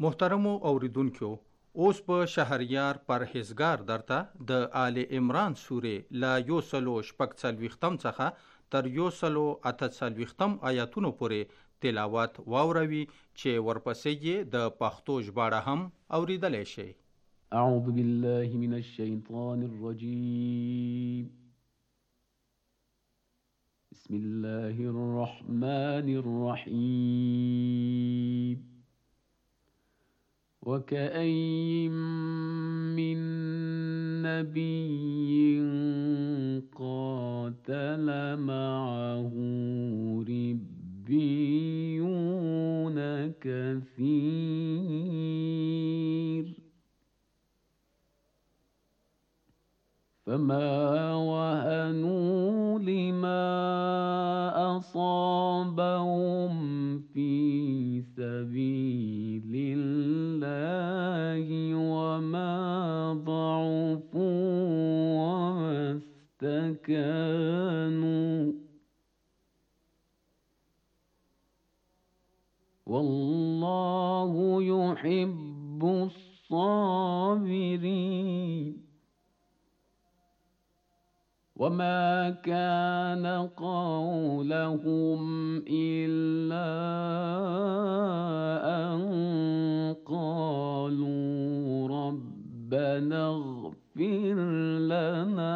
محترمو اوریدونکو، اوس په شهریار پرهیزګار درته د آل عمران سورې لا 140 څخه تر 148 آیاتونو پورې تلاوت واوروي چې ورپسې یې د پښتو ژباړه هم اوریدلی شي. اعوذ بالله من الشیطان الرجیم. بسم الله الرحمن الرحیم. وكأين من نبي قاتل معه ربيون كثير فما وهنوا لما أصابهم في سبيل الله وما ضعفوا وما استكانوا والله يحب الصابرين. وما كان قولهم إلا أن قالوا ربنا اغفر لنا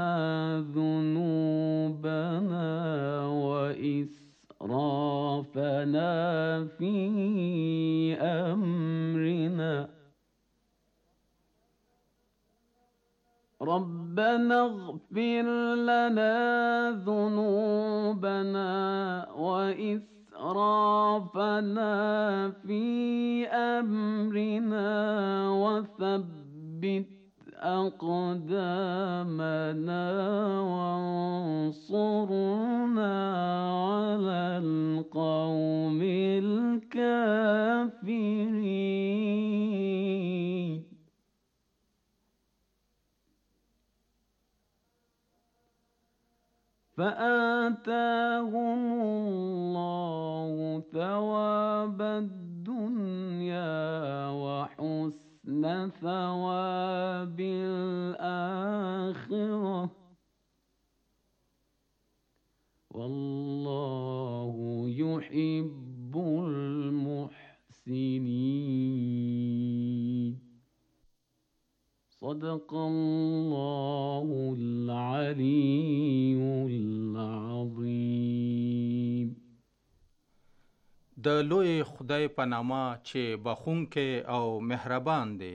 ذنوبنا وإسرافنا في أمرنا ربنا اغفر لنا ذنوبنا وإسرافنا في أمرنا وثبت أقدامنا وانصرنا على القوم الكافرين. فآتاهم الله ثواب الدنيا وحسن ثواب الآخرة والله يحب المحسنين. صدق الله العلي العظيم. د لوی خدای په نامه چې بخښونکی او مهربان دی.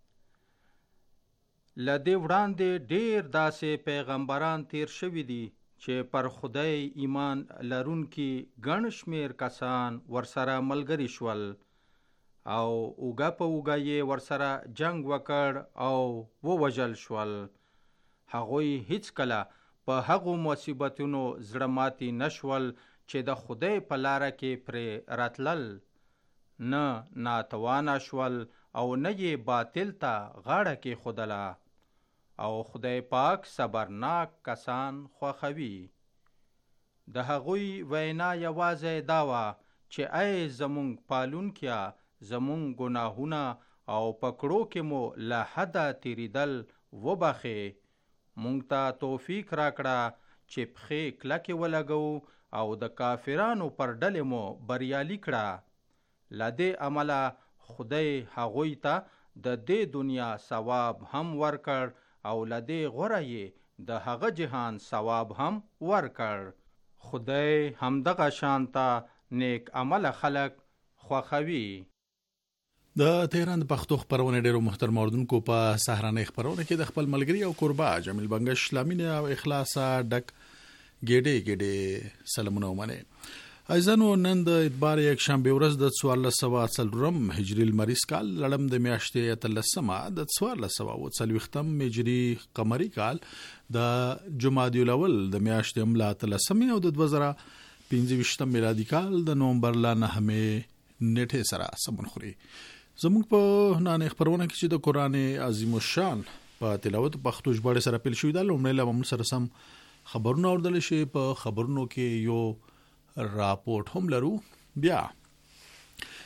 له دې وړاندې ډېر داسې پیغمبران تیر شوي دي چې پر خدای ایمان لرونکي ګڼ شمېر کسان ورسره ملګري شول او اوږه په اوږه یې ورسره جنگ وکړ او ووژل شول. هغوی هیڅکله په هغو مصیبتونو زړه ماتي نشول چې د خدای په لاره کې پرې راتلل، نه ناتوانه شول او نه یې باطل ته غاړه کېښودله. او خدای پاک صبرناک کسان خوښوي. د هغوی وینا یوازې دا وه چې ای زمونږ پالونکیه، زمونږ ګناهونه او پکړو کې مو له حده تیریدل وبخې. مونږ ته توفیق راکړه چې پښې کلکې ولګو او د کافرانو پر ډلې مو بریالي کړه. له دې عمله خدای هغوی ته د دې دنیا ثواب هم ورکړ او له دې غوره یې د هغه جهان ثواب هم ورکړ. خدای همدغه شانته نیک عمله خلق خوښوي. د تهران د پښتو خبرونه ډیرو محترم اوردونکو په سهارنۍ خبرونه کې د خپل ملګری او قربا جمیل بنگش لامینه او اخلاصا ډک ګډې سلامونه ومنه. ایزانو نن د اتبار یک شنبه ورځ د 1440 هجری المریز کال لړم د میاشتې 13 د 1440 هجری قمری کال د جمادی الاول د میاشتې املا 13 او د 2025 میلادي کال د نومبر لا 9 نیټه سره سمون خوري. زموږ په نن خبرونه کې چې د قران عظیم الشان په تلاوت پښتو ژباړه سره پیل شوې ده، لومړی له موږ سره سم خبرونه اوردل شي. په خبرونو کې یو راپورټ هم لرو. بیا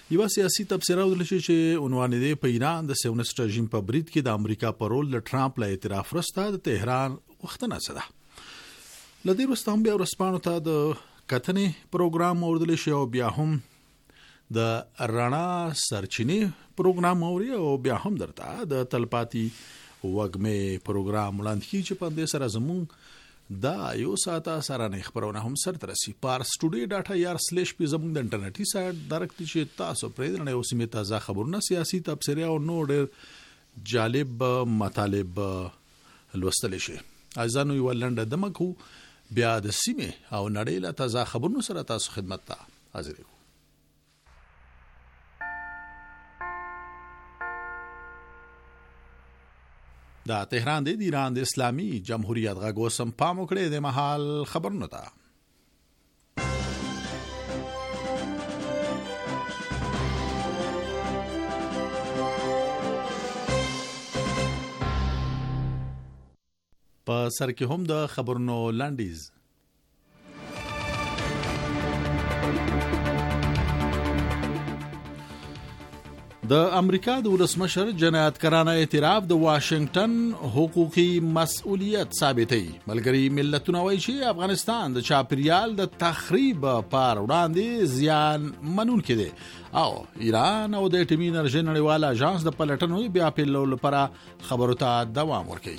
یو سیاسي تبصره ولري چې عنوان دی په ایران د سیونست رژیم په برید کې د امریکا په رول له ټرامپ له اعتراف وروسته د تهران وختونه څه ده. لدې وروسته هم بیا ورسپانو ته د کتنې پروګرام اوردل شي او بیا هم د رڼا سرچینې پروګرام اوري او بیا هم درته د تلپاتي وګمې پروګرام وړاندې کیږي چې په دې سره زموږ دا یو ساعته سره نه خبرونه هم سر ترسي parstoday.ir/p زموږ د انټرنیټي سایت درکتي چې تاسو پرې نه اوسمه تازه خبرونه سیاسي تبصره او نور جالب مطالب لوستل شي. ازانو یو لنډه دمکو بیا د سیمه او نړۍ له تازه خبرونو سره تاسو خدمت ته حاضر یو. دا تهران د ایران د اسلامي جمهوریت غږ وسم پام وکړي د محل خبرونه ده. په سر کې هم د خبرونو لنډیز. د امریکا د ولسمشر جنایتکارانه اعتراف د واشنگټن حقوقي مسؤلیت ثابتوي. ملګری ملتونه وایي چې افغانستان د چاپیریال د تخریب پر وړاندې زیان منونکی دی او ایران او د اټومي انرژي نړیوال اژانس د پلټنو بیا پیلولو لپاره خبرو ته دوام ورکوي.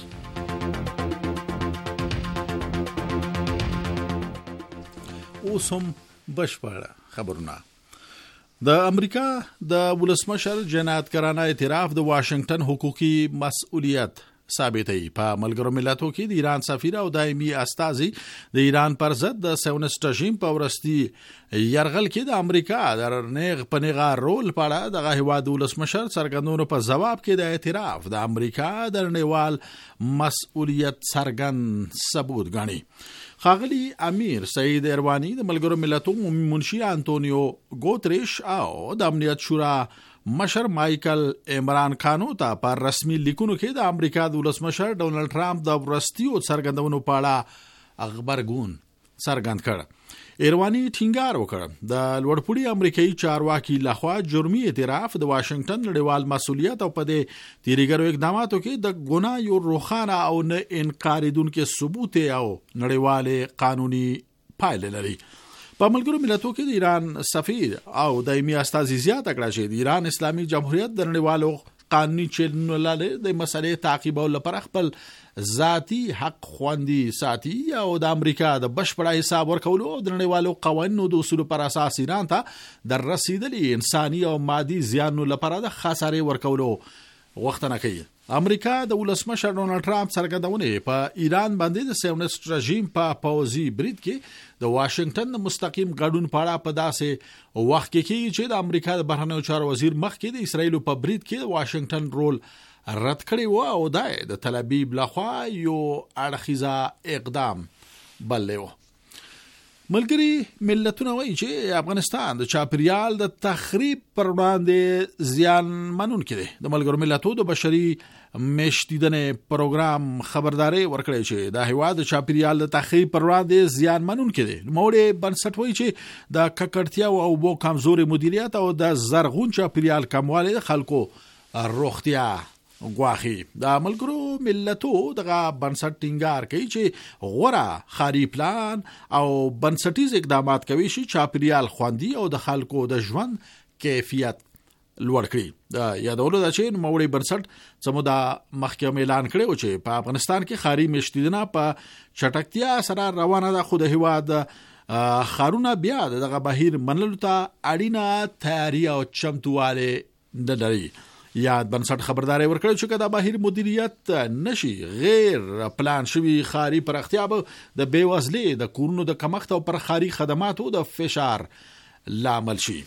اوس هم بشپړ خبرونه. د امریکا د ولسمشر جنایتکارانه اعتراف د واشنگټن حقوقي مسؤلیت ثابتوي. په ملګرو ملتونو کې د ایران سفیر او دایمي استازي د ایران پر ضد د سیونست رژیم په ورستي يرغل کې د امریکا د نیغ پنیغه رول پاړه د هیواد ولسمشر څرګندونو په جواب کې د اعتراف د امریکا د نړیوال مسؤلیت څرګند ثبوت غني. خاغلی امیر سعید ایروانی د ملګرو ملتونو منشي انټونیو ګوتریش او د امنیت شورا مشر مایکل عمران خانو ته پر رسمي لیکونو کې د امریکا د ولسمشر ډونالد ټرامپ د ورستیو څرګندونو په اړه خبرګون څرګند کړ. ایروانی ټینګار وکړ د لوړپوړي امریکایي چارواکي لخوا جرمي اعتراف د واشنگټن نړیوال مسؤلیت او په دې تیریګرو اقداماتو کې د ګناه یو روخانه او نه انکاریدونکو ثبوت او نړیوال قانوني پایله لري. په ملګرو ملتونو کې د ایران سفیر او دایمي استازي زیاته کړه چې د ایران اسلامي جمهوریت د نړیوالو قانوني چلنونو لاله د مسلې تعقیب او لپاره خپل ذاتی حق خوندي ساتي او د امریکا د بشپړ حساب ورکولو او د نړیوالو قوانینو د اصولو پر اساس ایران ته د رسیدلي انساني او مادي زیانونو لپاره د خسارې ورکولو غوښتنه کوي. امریکا د ولسمشر ډونالد ټرامپ څرګندونه په ایران باندې د سیونست رژیم په پوځي برید کې د واشنگټن مستقیم ګډون پاړه په داسې وخت کې چې د امریکا د بهرنیو چارو وزیر مخکې د اسرایل په برید کې د واشنگټن رول رد کړی و او د تل ابیب لخوا یو اړخیزه اقدام بللو. ملګری ملتونه وایي چې افغانستان د چاپیریال د تخریب پر وړاندې زیان منونکی دی. د ملګرو ملتونو د بشري میشتیدنې پروګرام خبرداري ورکړی چې د هیواد د چاپیریال د تخریب پر وړاندې زیان منونکی دی. موړې بنسټ وایي چې د ککړتیا او بو کمزوري مدیریت او د زرغون چاپیریال کموالی د خلکو روغتیا غواخي. د ملګرو ملتونو دغه بنسټ ټینګار کوي چې غوړه خاري پلان او بنسټیز اقدامات کوي چې چاپیریال خوندي او د خلکو د ژوند کیفیت لوړ کړي. د یادولو د چې موړي بنسټ سمو د محکمې اعلان کړو چې په افغانستان کې خاري میشتیدنه په چټکتیا سره روانه ده خو د هیواد خارونه بیا دغه بهیر منلو ته اړینه تیاری او چمتواله نه لري. یاد بنسټ خبرداري ورکړی چې کدا بهیر مدیریت نشي غیر پلان شوی خاري پرختیا به د بیوزلي د کورونو د کمښت او پر خاري خدماتو د فشار لامل شي.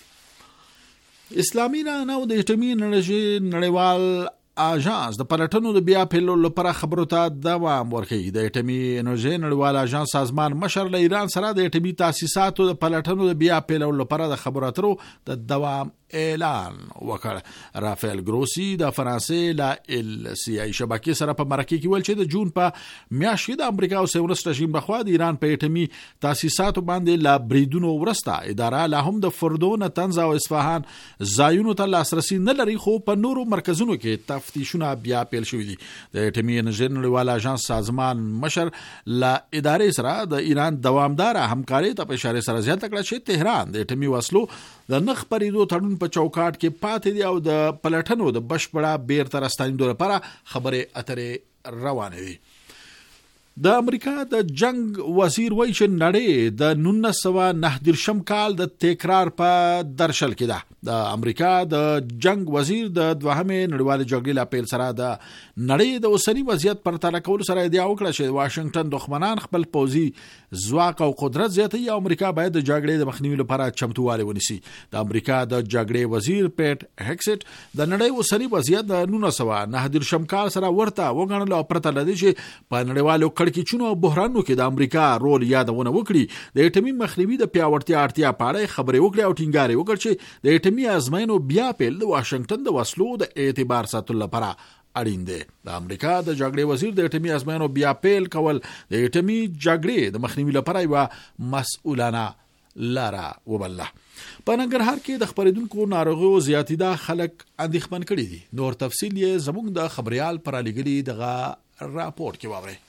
اسلامي رانه او د اټومي انرژي نړیوال اژانس د پلټنو د بیا پیلولو لپاره خبرو ته دوام ورکوي. د اټومي انرژي نړیوال اژانس سازمان مشر له ایران سره د اټومي تاسیساتو د پلټنو د بیا پیلولو لپاره د خبرو اترو د دوام اعلان وکړ. رافایل ګروسی د فرانسې لا ال سی آی شبکې سره په مرکه کې ویل چې د جون په میاشت کې د امریکا او سیورس رژیم لخوا د ایران په اټومي تاسیساتو باندې لا بریدونو ورسته اداره لا هم د فردو، نتنز او اصفهان ځایونو ته لاسرسي نه لري، خو په نورو مرکزونو کې تفتیشونه بیا پیل شوي دي. د اټومي انرژي نړیوال اژانس سازمان مشر لا ادارې سره د ایران دوامدار همکاري ته په اشاره سره زیاته کړه چې تهران د اټومي وسلو د نخ پریدو تړون په چوکاټ کې پاتې دی او د پلټنو د بشپړه بیرته راستنېدو لپاره خبرې اترې روانې دي. د امریکا د جنگ وزیر وایي چې نړۍ د 1909 کال د تکرار په درشل کې ده. د امریکا د جنگ وزیر د دوهمې نړیوال جګړې لا پیل سره د نړۍ د اوسنی وضعیت پر تله کول سره ادعا وکړه چې واشنگټن دښمنان خپل پوځي ځواک او قدرت زیاتوي او امریکا باید د جګړې د مخنیوي لپاره چمتووالی ونیسي. د امریکا د جګړې وزیر پیټ هیکسټ د نړۍ اوسنی وضعیت د 1909 کال سره ورته وګڼل او پرته لدی چې په نړیوالو کړکېچونو او بحرانونو کې د امریکا رول یادونه وکړي. د اټومي مخنیوي د پیاوړتیا اړتیا په اړه خبرې وکړي او ټینګار وکړ چې د اټومي ازموینو بیا پیل د واشنگټن د وسلو د اعتبار ساتلو لپاره اړین دی. د امریکا د جګړې وزیر د اټومي ازموینو بیا پیل کول د اټومي جګړې د مخنیوي لپاره یو مسؤلانه لاره وبلله. په ننګرهار کې د خبرېدونکو ناروغیو زیاتیدا خلک اندېښمن کړي دي. نور تفصیل یې زموږ د خبريال پر لګلي دغه راپورټ کې واورئ.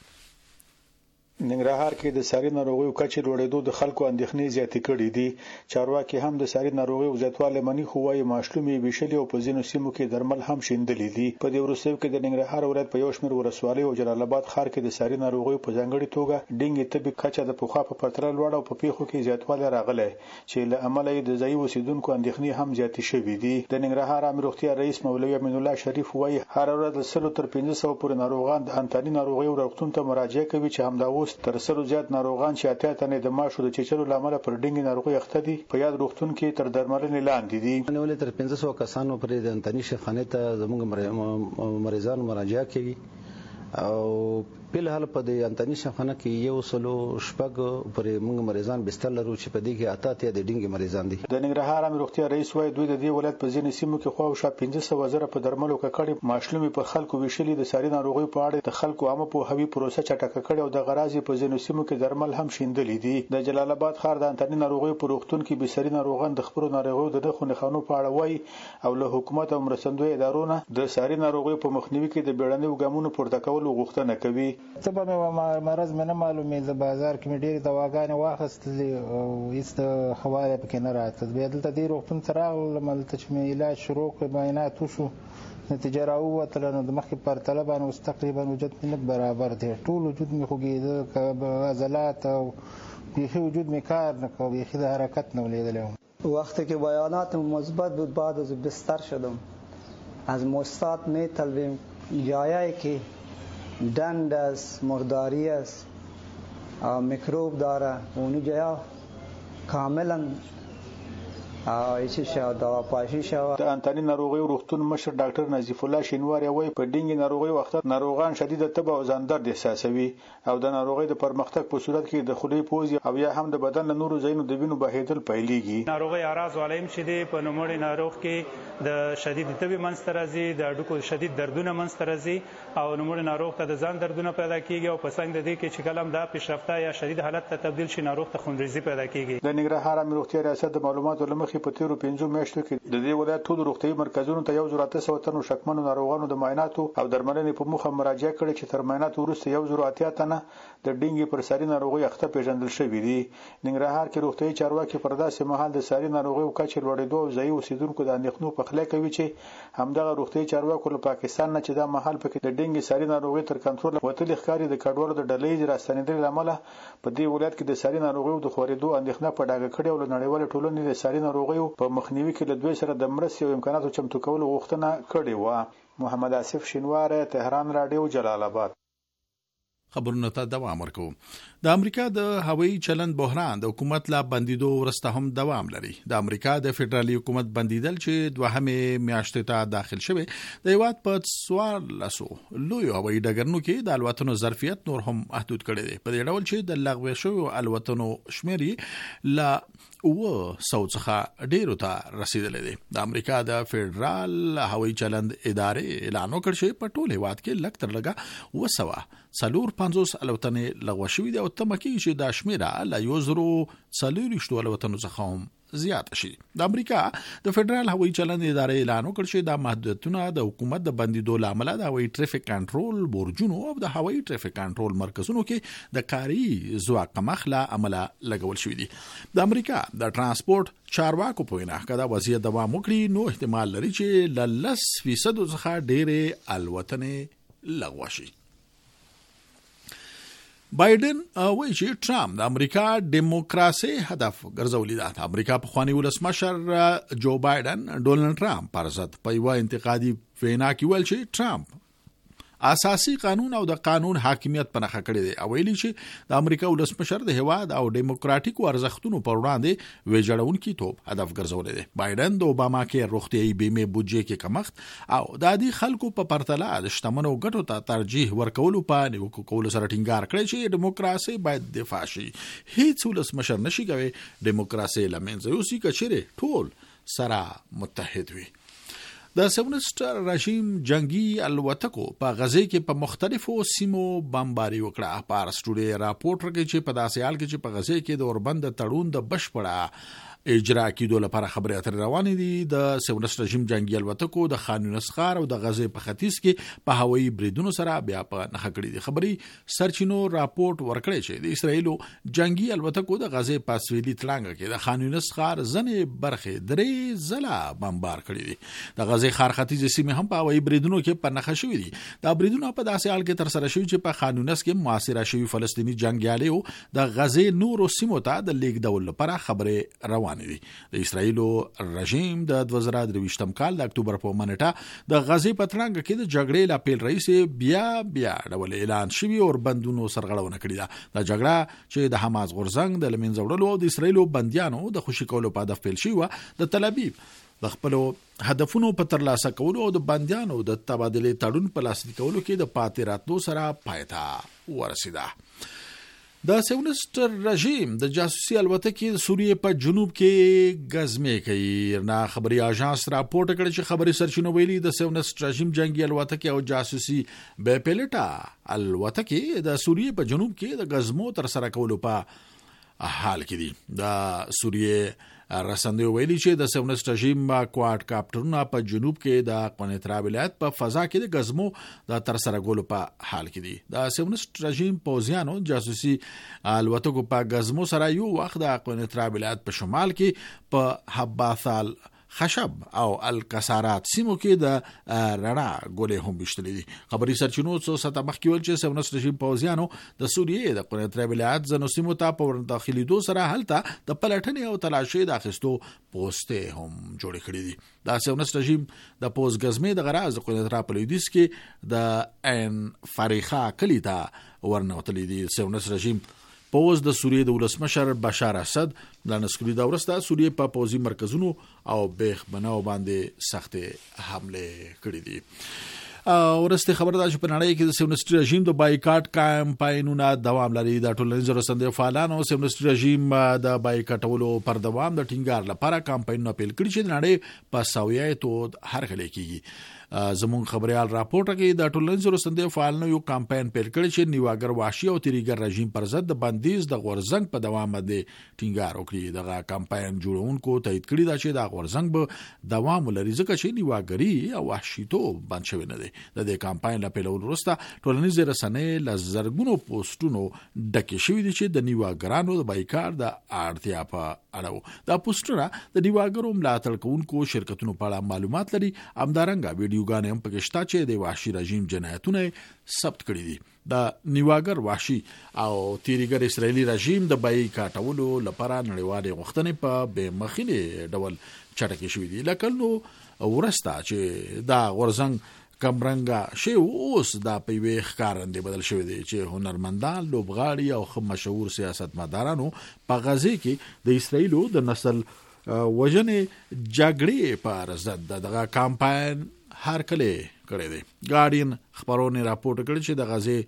ننګرهار کې د ساري ناروغیو کچې لوړېدو د خلکو اندېښنې زیاتې کړې دي. چارواکي هم د ساري ناروغیو زیاتوالی مني، خو وايي ماشلومې ویشلې او په ځینو سیمو کې درمل هم شیندلې دي. په دې وروستیو کې د ننګرهار ولایت په یو شمېر ولسوالیو او جلال آباد ښار کې د ساري ناروغیو په ځانګړې توګه ډینګي تبي کچه د پخوا په پرتله لوړه او په پیښو کې زیاتوالی راغلی چې له امله یې د ځایي اوسیدونکو اندېښنې هم زیاتې شوې دي. د ننګرهار عامه روغتیا رئیس مولوي امین الله شریف وايي هر ورځ له 100 تر 500 پورې ناروغان د انتاني ناروغیو روغتون ته مراجعه کوي چې همدا اوس تر 100 زیات ناروغان چې اتیا تنه د ماشو د چیچلو لامل پر ډینګي ناروغي اخته دي په یاد روغتون کې تر درملنې لاندې دي. نو تر 500 کسانو پر د انتنی شخانه ته زموږ مریضان مراجعه کوي او په حال په د انتنی شخانه کې یو سلو شپږ پر موږ مریضان بستر لرو چې په دې کې اتاتیا د ډینګي مریضان دي. د ننګرهار عامه روغتیا رئیس وايي دوی د دې ولایت په ځینې سیمو کې خواوشا 1500 په درملو ککړې ماشلومي په خلکو ویشلې د ساري ناروغي په اړه د خلکو عامه په هوی پروسه چټکه کړې او د غرازي په ځینو سیمو کې درمل هم شیندلې دي. د جلال آباد ښار د انتنی ناروغي په روغتون کې به ساري ناروغان د خبرو ناروغیو د دغه نښانو په اړه وايي او له حکومت او مرستندوی ادارو نه د ساري ناروغي په مخنیوي کې د بیړنیو ګامونو پورته کولو غوښتنه کوي. مرض مې نه معلومې د بازار کې مې ډېرې دواګانې واخیستلې او هېڅ خبره پکې نه راته. بیا دلته دې روغتون ته راغلم، هلته چې مې علاج شروع کړ معاینات وشو نتیجه راووتله نو د مخکې پرتله باندې اوس تقریبا وجود مې نه برابر دی. ټول وجود مې خوږېده، عضلات او بیخي وجود مې کار نه کوه، بیخي د حرکت نه لیدلی وم. وقتی که بیانات مثبت بود بعد از بستر شدم از مستعد می‌طلبیم جایی که دند است، مرداری است، میکروب داره اون جا کاملا دوا پاشي شو. د انتاني ناروغیو روغتون مشر ډاکټر نظیف الله شینواری وايي په ډینګي ناروغي وخت ناروغان شدید تب او ځان درد احساسوي او د ناروغي د پرمختګ په صورت کې د خولې پوزي او یا هم د بدن له نورو ځایونو د وینو بهیدل پیلېږي. ناروغي اعراض علائم شدي په نوموړي ناروغ کې د شدید تب منځ راځي، د هډوکو شدید دردونه منځ راځي او نوموړي ناروغ ته د ځان دردونه پیدا کیږي او په څنګ د دې کې چې کلم دا پیشرفته یا شدید حالت ته تبدیل شي ناروغ ته خونریزي پیدا کیږي. د ننګرهار عامه روغتیا ریاست د معلوماتو لمخې په تیرو 5 میاشتو کې د دې ولایت ټول روغتیايي مرکزونو ته 1800 تنو شکمنو ناروغانو د معایناتو او درملنې په موخه مراجعه کړې چې تر معایناتو وروسته 1800 تنه د ډینګي پر ساري ناروغي اخته پیژندل شوې دي. ننګرهار کې روغتیايي چارواکي پر داسې مهال د ساري ناروغي کچې لوړېدو او ځایي اوسیدونکو د اندېښنو په خله کوي چې همدغه روغتیايي چارواکو له پاکستان نه چې دا مهال پکې د ډینګي ساري ناروغي تر کنټرول وتلې ښکاري د کډوالو د ډلې راستنېدل لامل په دې ولایت کې د ساري ناروغي د خورېدو اندېښنه په ډاګه کړې او نړیوال ټولنې د ساري ناروغي په مخنیوي کې له دوی سره د مرستې او امکاناتو چمتو کولو غوښتنه کړې و. محمد آصف شینواری، تهران رادیو، جلال آباد. خبرونه ته دوام ورکو. د امریکا د هوایي چلند بحران د حکومت لا بندیدو ورسته هم دوام لري. د امریکا د فدرالي حکومت بندیدل چې دوهمه میاشت ته داخل شوه د هیواد په 1400 لوی هوایي ډګرونو کې د الوتنو ظرفیت نور هم محدود کړي دي. په دې ډول چې د لغوه شویو الوتنو شمیر لا څخه ډیرو ته رسیدلې دي. د امریکا د فدرال هوایي چلند ادارې اعلان وکړ چې په ټول هیواد کې لږ تر لږه 250 الوتنې لغوه شوې دي او تمه کېږي چې دا شمیره له 1,400 الوتنو څخه هم زیات شي. د امریکا د فدرال هوایي چلند ادارې اعلان وکړ چې دا محدودیتونه د حکومت د بندیدو لامل د هوایي ټریفیک کنټرول برجونو او د هوایي ټریفیک کنټرول مرکزونو کې د کاري ځواک کمښت له امله لګول شوي دي. د امریکا د ترانسپورت چارواکو په وینا که دا وضعیت دوام وکړي نو احتمال لري چې له 10% څخه ډېرې الوتنې لغوه شي. بایدن وایي چې ټرمپ د امریکا دیموکراسي هدف ګرځولې ده. د امریکا پخوانی ولسمشر جو بایدن ډونالد ټرمپ پر ضد په یوه انتقادي وینا کې ویل چې ټرمپ اساسي قانون او د قانون حاکمیت په نښه کړی دی او ویلي چې د امریکا ولسمشر د هیواد او دیموکراتیکو ارزښتونو پر وړاندې ویجاړونکي توپ هدف ګرځولی دی. بایدن د اوباما کې روغتیايي بیمې بودجې کې کمښت او د عادي خلکو په پرتله د شتمنو ګټو ته ترجیح ورکولو په نیوکو کولو سره ټینګار کړی چې دیموکراسي باید دفاع شي. هیڅ ولسمشر نشي کوي دیموکراسي له منځه یوسي که چیرې ټول سره متحد وي. د سیونسټ رژیم جنگي الوتکو په غزه کې په مختلفو سیمو بمباري وکړه. پارس ټوډے راپورټ ورکړي چې په داسې حال کې چې په غزه کې د اوربند تړون د بشپړه اجرا کېدو لپاره خبرې اترې روانې دي. د سیونسټ رژیم جنگي الوتکو د خان یونس ښار او د غزه په ختیځ کې په هوایي بریدونو سره بیا په نښه کړي دي. خبري سرچینو راپورټ ورکړي چې د اسرایلو جنگي الوتکو د غزه په سویلي تلانګه کې د خان یونس ښار ځنې برخې 3 ځله بمبار کړي دي. د غزه ښار ختیځ سیمه هم په هوایي بریدونو کې په نښه شوې دي. دا بریدونه په داسې حال کې تر سره شوي چې په خان یونس کې محاصره شوي فلسطیني جنگیالیو د غزه نورو سیمو ته د لیږدولو لپاره خبرې روانې دي. د اسرایلو رژیم د 2023 کال د اکتوبر په منټه د غزه په ترانګه کې د جګړې لا پیل رئیس بیا ډول اعلان شوی او بندونو سرغړونه کړې ده. د جګړه چې د حماس غورځنګ د لمنځه وړلو او د اسرایلو بنديانو د خوشي کولو په هدف پیل شوی و د تل ابیب د خپل هدفونو په ترلاسه کولو او د بنديانو د تبادله تړون په لاسلیک کولو کې د پاتې راتلو سره پایته ورسیده. د سیونسټ رژیم د جاسوسي الوتکې د سوریې په جنوب کې غزمې کوي. نه خبري اژانس راپورټ کړی چې خبري سرچینو ویلي د سیونسټ رژیم جنگي الوتکې او جاسوسي بې پیلوټه الوتکې د سوریې په جنوب کې د غزمو تر سره کولو په حال کې دي. د سوریې رسندوی ویلي چې د سیونسټ رژیم کواد کاپټرونه په جنوب کې د قونیترا ولایت په فضا کې د غزمو د تر سره کولو په حال کې دي. د سیونسټ رژیم پوځیانو جاسوسي الوتکو په غزمو سره یو وخت د قونیترا ولایت په شمال کې په حباثال خشب او الکسارات سیمو کې د رڼا ګولې هم بشتلې دي. خبري سرچینو څو ساته مخکې ویل چې سیونسټ رژیم پوځیانو د سوریې د قونیترا ولایت ځینو سیمو ته په ورنداخلېدو سره هلته د پلټنې او تلاشۍ د اخیستو پوسټې هم جوړې کړې دي. د سیونسټ رژیم د پوز غزمې د غراز د قونیترا په لویدیځ کې د عین فریخا کلی ته ورنوتلې دي. سیونسټ رژیم پوز د سوریې د ولسمشر بشار اسد د نسکري دا ورسته سوریې په پوزي مرکزونو او بیخ بناو باندې سخت حمله کړې دي. ورسته خبر ده چې په نړۍ کې د سیونسټ رژیم د بایکاټ کمپاینونه دوام لري. د ټولنیز رسنیو فعالانو سیونسټ رژیم د بایکاټولو پر دوام د ټینګار لپاره کمپاینونه پیل کړي چې د نړۍ په سویایتو هرکلی کیږي. زمون خبريال راپورټ کوي د ټولنیز رسنیو فعالانو یو کمپاین پیل کړی چې نیواګر واشي او تیریګر رژیم پر ضد د بندیز د غورځنګ په دوام باندې ټینګار وکړي. دغه کمپاین جوړونکو تایید کړی دا چې د غورځنګ به دوام ولري ځکه چې نیواګری او وحشیتوب بند شوی نه دی. د دې کمپاین لا پیلول وروسته ټولنیز رسنۍ له زرګونو پوسټونو ډکې شوې دي چې د نیواګرانو د بایکاټ د اړتیا په اړه دا پوسټونه د نیواګرو ملاتړ کوونکو شرکتونو په اړه معلومات لري. همدارنګه ویډیوګانې هم پکې شته چې د وحشي رژیم جنایتونه ثبت کړي دي. د نیواګر وحشي او تیریګر اسرائیلي رژیم د بایکاټولو لپاره نړیوالې غوښتنې په بې مخینه ډول چټکې شوې دي. لکه نو ورسته چې دا غورځنګ کمرنګا شی اوس دا په وی ښکارندې بدل شوی دی چې هنرمندان لوبغاړي او مشهور سیاستمدارانو په غزه کې د اسرائیلو د نسل وژنې جګړې پر ضد دغه کمپاین هر کله کړی دی. ګارډین خبرونه راپورټ کړی چې د غزه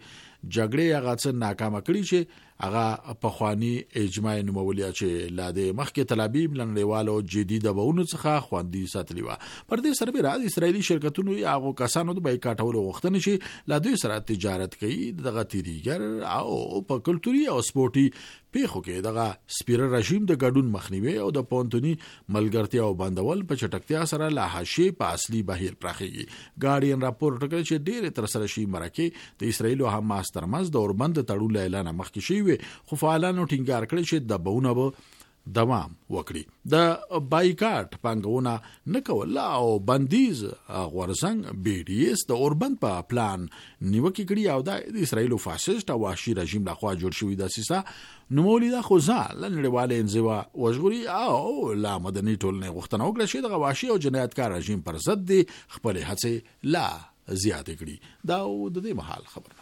جګړې هغه څه ناکامه کړي چې هغه پخوانی اجماع نومولیا چې لا د مخکې تل ابیب لنډیوالو جدي دباونو څخه خوندي ساتلی و. پر دې سره به اسرایلی شرکتونو هغه کسانو د بایکاټولو غوښتنه چې لا دوی سره تجارت کوي دغه تیریګر او په کلتوري او سپورتي پیښو کې دغه سپیره رژیم د ګډون مخنیوي او د پونتونی ملګرتیا او بندول په چټکتیا سره لا حاشیه په اصلي بهیر پراخیږي. ګارډین راپور ورکړي چې ډېر تر سره شي مرکه د اسرایل او حماس ترمنځ د اوربند تړون اعلان مخکې شوی خو فعالانو ټینګار کړی چې د بهونه به دوام وکړي. د بایکاټ پنګونه نکول او بندیز غورزنګ بي ډي اس د اوربند په پلان نیوکه کړي او د اسرایل فاشیست او وحشي رژیم لخوا جوړ شوی د سیسه نومولي د خوځال نړیواله انزوا وژغوري او لا مدني ټولنې غوښتنه وکړه چې د وحشي او جنایتکار رژیم پر ضد دي خپل هڅې لا زیات کړي. دا د دې محل خبره.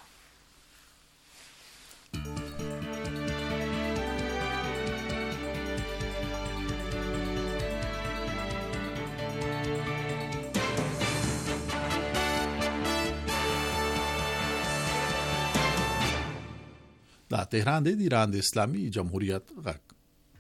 دا تهران دی ایران د اسلامي جمهوریت غږ.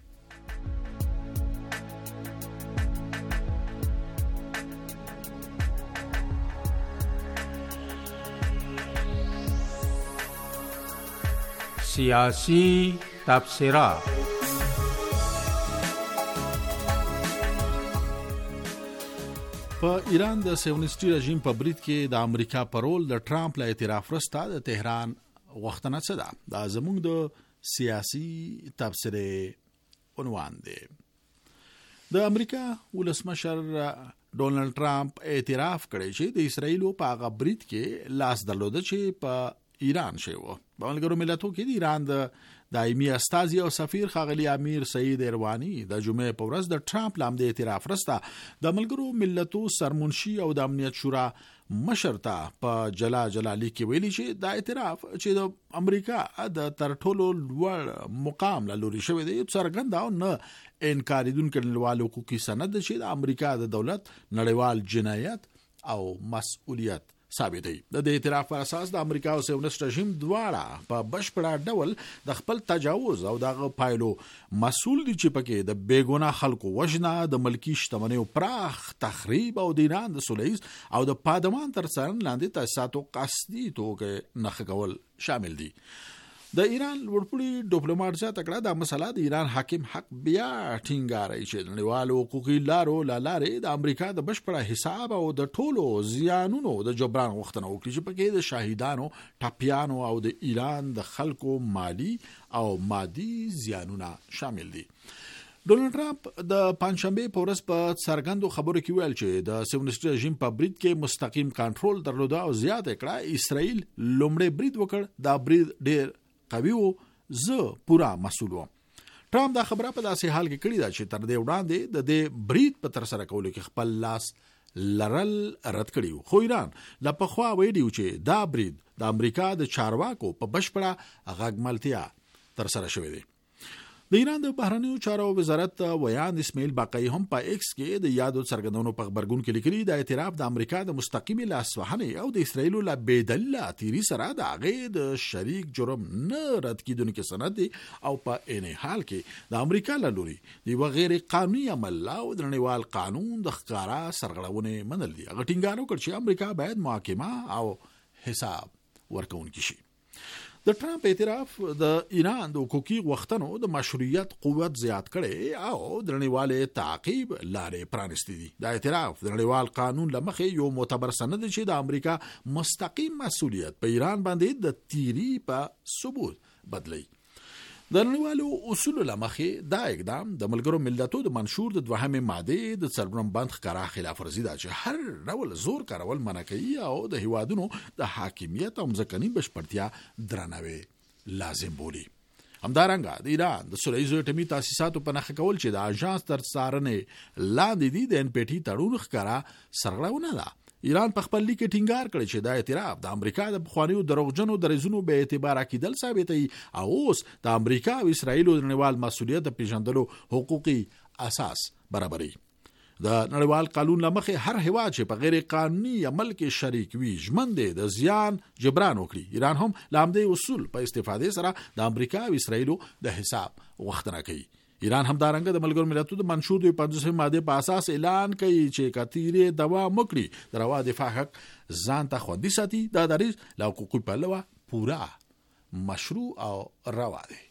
سیاسی تبصره. په ایران د سیونیسټي رژیم په برید کې د امریکا پرول د ټرامپ له اعتراف وروسته د تهران وختونه څه ده؟ دا زموږ د سیاسي تبصره عنوان دی. د امریکا ولسمشر ډونالد ټرامپ اعتراف کړی چې د اسرایلو په هغه برید کې لاس درلوده چې په ایران شوی و. په ملګرو ملتونو کې د ایران د دایمي استازي او سفیر ښاغلي امیر سعید ایروانی د جمعې په ورځ د ټرامپ لامل اعتراف وروسته د ملګرو ملتونو سرمنشي او د امنیت شورا مشرتا په جلالي کې ویلي چې دا اعتراف چې د امریکا د تر ټولو لوړ مقام لوري شوی دی څرګند او نه انکاریدونکو نړیوال حقوقي سند چې د امریکا د دولت نړیوال جنایت او مسؤلیت ثابتوي. د اعتراف پر اساس د امریکا او سیونیسټ رژیم دواړه په بشپړه ډول د خپل تجاوز او دغه پایلو مسؤل دي چې پکې د بیګونه خلکو وژنه، د ملکی شتمنیو پراخ تخریب او د ایران د سولهییز او د پادمان تر څنګ لاندې تاسیساتو قصدي توګه نښه کول شامل دي. د ایران لوړپوړي ډیپلوماټ ځا تکړه د مسله د ایران حاکم حق بیا ټینګاري چې نړیوالو حقوقي لارو لارې د امریکا د بشپړه حساب او د ټولو زیانونو د جبران غوښتنه وکړي چې پکې د شاهدانو ټاپیانو او د ایران د خلکو مالی او مادي زیانونه شامل دي. ډونالد ټرامپ د پنځشنبه په ورځ په څرګندو خبرو کې ویل چې د سیونیسټي رژیم په برید کې مستقیم کنټرول درلوده او زیات کړه اسرائیل لومړی برید وکړ. دا برید ډېر قوي او زه پورا مسؤل وم. ټرامپ دا خبره په داسې حال کې کړې ده چې تر دې وړاندې د دې برید په تر سره کولو کې خپل لاس لرل رد کړی، خو ایران لا پخوا ویډیو چې دا برید د امریکا د چارواکو په بشپړه غږملتیا تر سره شوی دی. د ایران د بهرنیو چارو وزارت ویان اسماعیل باقی هم په ایکس کې د یادو څرګندونو په خبرګون کې لیکلي د اعتراف د امریکا د مستقیمي لاسوهنې او د اسرایل له بدله تیری سره د هغې د شریک جرم نه رد کیدونکو سند او په عین حال کې د امریکا له لوري د غیر قانوني عمل او د نړیوال قانون د ښکارا سرغړونې منل دي. هغه ټینګار وکړ چې امریکا باید محاکمه او حساب ورکوونکی شي. د ټرامپ اعتراف د ایران د حقوقي غوښتنو د مشروعیت قوت زیات کړي او د نړیوال تعقیب لارې پرانستې دي. د اعتراف د نړیوال قانون لمخې یو معتبر سند چې د امریکا مستقیم مسؤلیت په ایران باندې د تیری په ثبوت بدلی. د نړیوالو اصولو لمخې دا اقدام د ملګرو ملتونو د منشور د 2 ماده د څلورم بند ښکارا خلاف ورزي ده چې هر ډول زور کارول منع کوي او د هیوادونو د حاکمیت او ځمکني بشپړتیا درناوی لازم بولي. همدارنګه د ایران د سولهییز اټومي تاسیساتو په نښه کول چې د اژانس تر څارنې لاندې دي د NPT تړون ښکارا سرغړونه ده. ایران په خپل لیک ټینګار کړی چې دا اعتراف د امریکا د بخوانیو دروغجنو دریزونو به اعتبار کېدل ثابتوي او اوس د امریکا او اسرایل د نړیوال مسؤلیت پیژندلو حقوقي اساس برابري. د نړیوال قانون لمخې هر هیواد چې په غیر قانوني عمل کې شریک وي ژمن دی د زیان جبران وکړي. ایران هم له همدې اصول په استفادې سره د امریکا او اسرائیلو د حساب غوښتنه کوي. ایران هم دارنګه د ملګرو ملتونو د منشور د 15 ماده په اساس اعلان کوي چې کتیرې دوام وکړي د روا دفاع حق ځان ته خوندي ساتي. دا دریځ له حقوقي پلوه پورا مشروع او روا دی.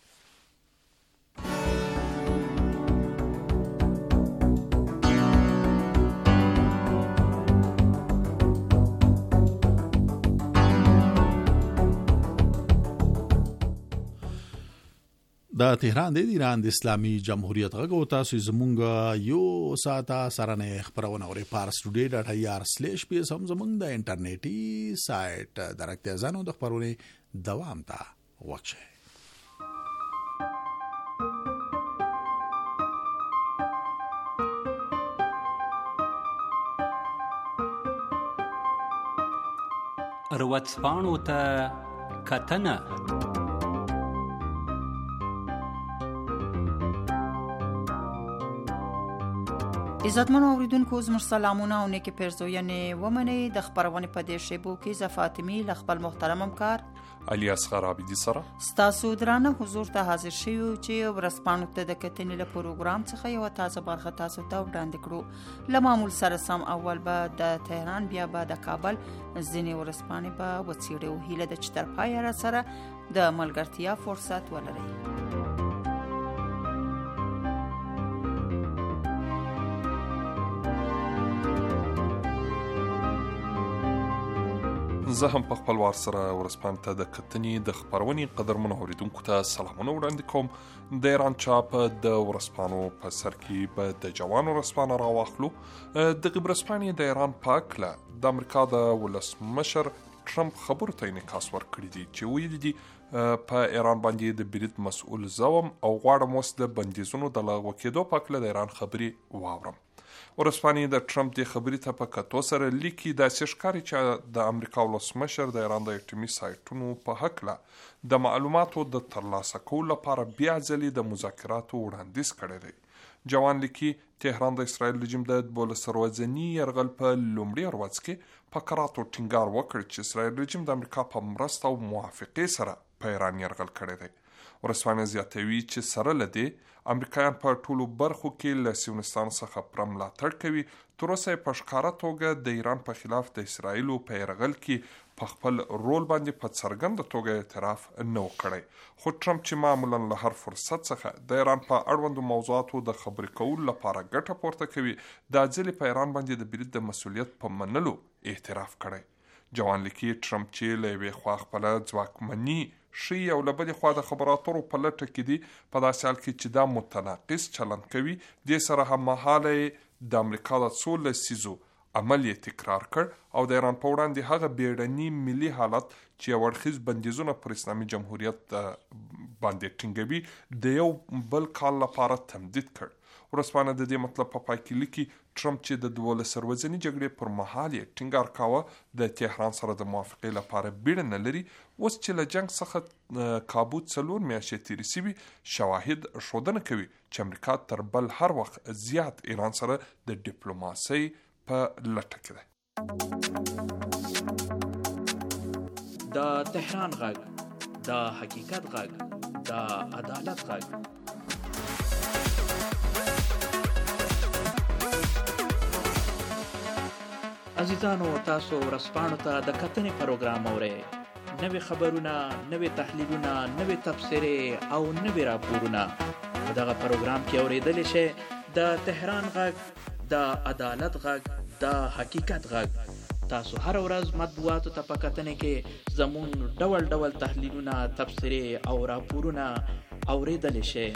د تهران د ایران د اسلامي جمهوریت غږ او تاسو زمونږ یو ساعته سرانه خبرونه اوري parstoday.ir/ps هم زمونږ د انټرنیټي سایت درکته ځانو د خبرونه دوام ته وکړي. رواتسپانو ته کتنه عزتمنو اوریدونکو زموږ سلامونه او نیکې پیرزوینې ومنئ. د خبرونې په دې شیبو کې زه فاطمي له خپل محترم همکار علي اصغر عابدي سره ستاسو درانه حضور ته حاضر شوو چې ورځپاڼو ته د کتنې له پروګرام څخه یو تازه برخه تاسو ته وړاندې کړو. له معمول سره سم اول به د تهران بیا به د کابل ځینې ورځپاڼې به وڅېړو. هیله ده چې تر پایه را سره د ملګرتیا فرصت ولرئ. زه هم په خپل وار سره ورځپاڼې ته د کتنې د خبرونې قدرمنو اوریدونکو ته سلامونه وړاندې کوم. د ایران چاپ د ورځپاڼو په سر کې به د جوانو ورځپاڼه راواخلو. دغه ورځپاڼې د ایران په هکله د امریکا د ولسمشر ټرمپ خبرو ته انعکاس ورکړی دی چې ویلي دي په ایران باندې د برید مسؤل زوم او غواړم اوس د بندیزونو د لغوه کېدو په هکله د ایران خبرې واورم. ورځپاڼې د ټرمپ د خبرې ته په کتو سره لیکي داسې ښکاري چې د امریکا ولسمشر د ایران د اټومي سایټونو په هکله د معلوماتو د ترلاسه کولو لپاره بیا ځلې د مذاکراتو وړاندیز کړی دی. جوان لیکي تهران د اسرائیل رژیم د 12 ورځني یرغل په لومړي ورځ کې په کراتو ټینګار وکړ چې اسرائیل رژیم د امریکا په مرسته او موافقې سره په ایران یرغل کړی دی. ورځپاڼه زیاتوي چې سره له دې امریکایان په ټولو برخو کې له سیونستان څخه پوره ملاتړ کوي. تر اوسه په ښکاره توګه د ایران په خلاف د اسرائیلو په یرغل کې په خپل رول باندې په څرګنده توګه اعتراف نه و کړی. خو ټرمپ چې معمولا له هر فرصت څخه د ایران په اړوندو موضوعاتو د خبرې کولو لپاره ګټه پورته کوي، دا ځلې په ایران باندې د برید د مسؤلیت په منلو اعتراف کړی. جوان لیکي ټرمپ چې له یوې خوا خپله ځواکمني ښي او له بلې خوا د خبرو اترو په لټه کې دي، په داسې حال کې چې دا متناقض چلند کوي. دې سره هممهاله د امریکا د څو لسیزو عمل یې تکرار کړ او د ایران په وړاندې هغه بیړني ملي حالت چې یو اړخیز بندیزونه پر اسلامي جمهوریت باندې ټینګوي د یو بل کال لپاره تمدید کړ. ورځپاڼه د دې مطلب په پای کې لیکي ټرمپ چې د 12 ورځني جګړې پر مهال یې ټینګار کاوه د تهران سره د موافقې لپاره بیړه نه لري. اوس چې له جنګ څخه کابو 4 میاشتې تېرې شوي، شواهد ښودنه کوي چې امریکا تر بل هر وخت زیات ایران سره د ډیپلوماسۍ په لټه کې ده. د تهران غږ، د حقیقت غږ، د عدالت غږ. عزیزانو، تاسو ورځپاڼو ته د کتنې پروګرام اورئ. نوې خبرونه، نوې تحلیلونه، نوې تبصرې او نوې راپورونه په دغه پروګرام کې اورېدلی شئ. د تهران غږ، د عدالت غږ، د حقیقت غږ. تاسو هر ورځ مطبوعاتو ته په کتنې کې زموږ ډول ډول تحلیلونه، تبصرې او راپورونه اورېدلی شئ.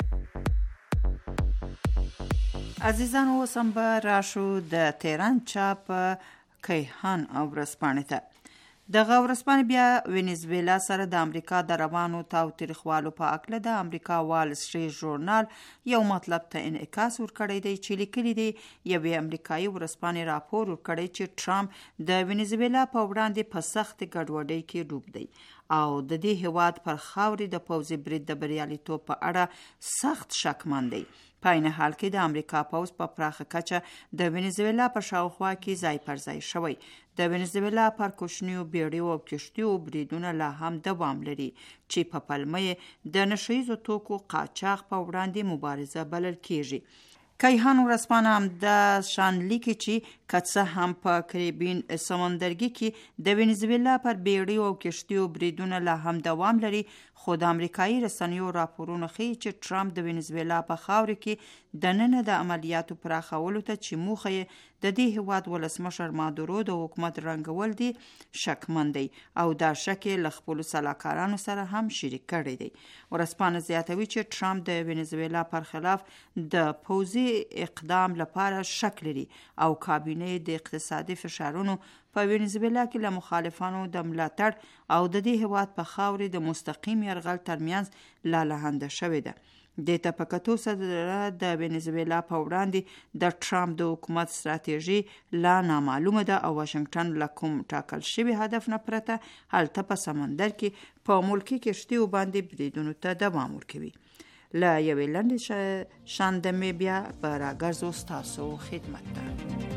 عزیزانو، اوس هم به راشو د تهران چاپ کیهان او ورځپاڼې ته. دغه ورځپاڼې بیا وینزویلا سره د امریکا د روانو تاوتریخوالو په هکله د امریکا وال سټریټ ژورنال یو مطلب ته انعکاس ورکړی دی چې لیکلي دی یوې امریکایي ورځپاڼې راپور ورکړی چې ټرمپ د وینزویلا په وړاندې په سخت ګډوډۍ کې ډوب دی او د دې هیواد پر خاورې د پوځي برید د بریالیتوب په اړه سخت شکمن دی. په عین حال کې د امریکا پوځ په پراخه کچه د وینزویلا په شاوخوا کې ځای پر ځای شوی. د وینزویلا پر کوچنیو بیړیو او کشتیو بریدونه لا هم دوام لري چې په پلمه د نشهیزو توکو قاچاق په وړاندې مبارزه بلل کیږي. کیهان ورځپاڼه هم د شان لیکي چې که څه هم په کریبین سمندرګي کې د وینزویلا پر بیړیو او کشتیو بریدونه لا هم دوام لري، خو د امریکایي رسنیو راپورونه ښیي چې ټرمپ د وینزویلا په خاوره کې دننه د عملیاتو پراخولو ته چې موخه یې د دې هیواد ولسمشر مادورو د حکومت رنګول دي شکمن دی او دا شک یې له خپلو سلاکارانو سره هم شریک کړی دی. ورځپاڼه زیاتوي چې ټرمپ د وینزویلا پر خلاف د پوځي اقدام لپاره شک لري او کابینه د اقتصادي فشارونو په وینزویلا کې له مخالفانو د ملاتړ او د دې هیواد په خاورې د مستقیم یرغل ترمنځ لالهنده شوې ده. د ته په کتو سره د وینزویلا په وړاندې د ټرمپ د حکومت ستراتیژي لا نامعلومه ده او واشنگټن له کوم ټاکل شوي هدف نه پرته هلته په سمندر کې په ملکي کشتیو باندې بریدونو ته دوام ورکوي. له یوې لنډې شاندمې بیا به راګرځو ستاسو خدمت ته.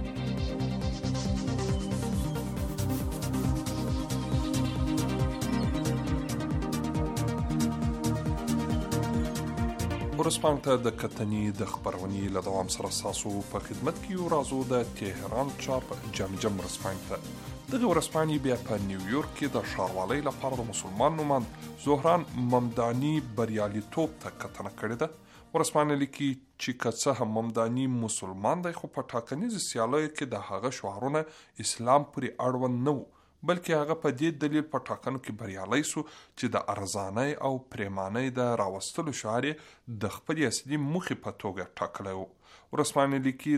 ورځپاڼې ته د کتنې د خپرونې له دوام سره ستاسو په خدمت کې یو. راځو د تهران چاپ جمجم ورځپاڼې ته. دغه ورځپاڼې بیا په نیویورک کې د ښاروالۍ لپاره د مسلمان نوماند زهران ممداني بریالیتوب ته کتنه کړې ده. ورځپاڼې لیکي چې که څه هم ممداني مسلمان دی، خو په ټاکنیزو سیالیو کې د هغه شعارونه اسلام پورې اړوند نه وو، بلکې هغه په دې دلیل په ټاکنو کې بریالی سو چې د ارزانۍ او پریمانۍ د راوستلو شعار د خپل اصلي موخې په توګه ټاکلی و. ورځپاڼې لیکي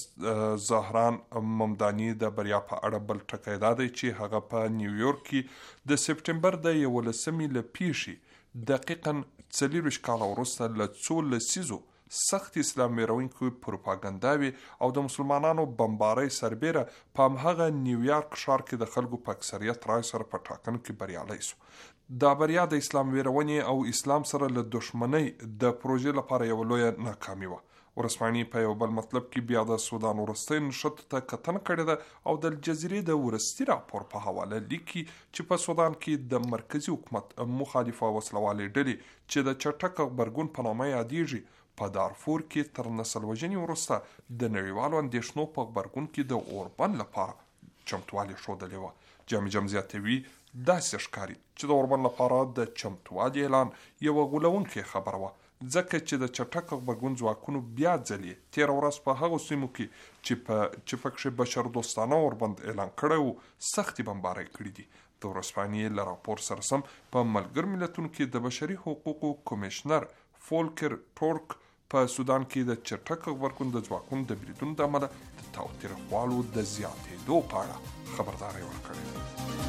د زهران ممداني د بریا په اړه بل ټکی دا دی چې هغه په نیویورک کې د سپټمبر د 11 له پیښې دقیقاً 40 کاله وروسته له څو لسیزو سخت اسلام ویرونکو پروپاګاندا او د مسلمانانو بمبارۍ سربیره په همغه نیویارک ښار کې د خلکو په اکثریت رای سره په ټاکنو کې بریالی سو. دا بریا د اسلام ویرونې او اسلام سره له دښمنۍ د پروژې لپاره یو لویه ناکامي وه. ورځپاڼې په یو بل مطلب کې بیا د سودان وروستۍ نښتو ته کتنه کړې ده او د الجزیرې د وروستي راپور په حواله لیکي چې په سودان کې د مرکزي حکومت مخالفه وسلوالې ډلې چې د چټک غبرګون په نامه یادېږي په دارفور کې تر نسل وژنې وروسته د نړیوالو اندېښنو په غبرګون کې د اوربند لپاره چمتووالی ښودلی وه. جمجم زیاتوي داسې ښکاري چې د اوربند لپاره د چمتووالي اعلان یوه غولونکې خبره وه، ځکه چې د چټک غبرګون ځواکونو بیا ځلې تېره ورځ په هغو سیمو کې چې پکښې بشر دوستانه اوربند اعلان کړی و سختې بمبارۍ کړي دي. د ورځپاڼې له راپور سره سم په ملګرو ملتونو کې د بشري حقوقو کمیشنر فولکر ټورک په سودان کې د چټک غبرګون د ځواکونو د بریدونو د امله د تاوتریخوالو د زیاتېدو په اړه خبرداری ورکړی دی.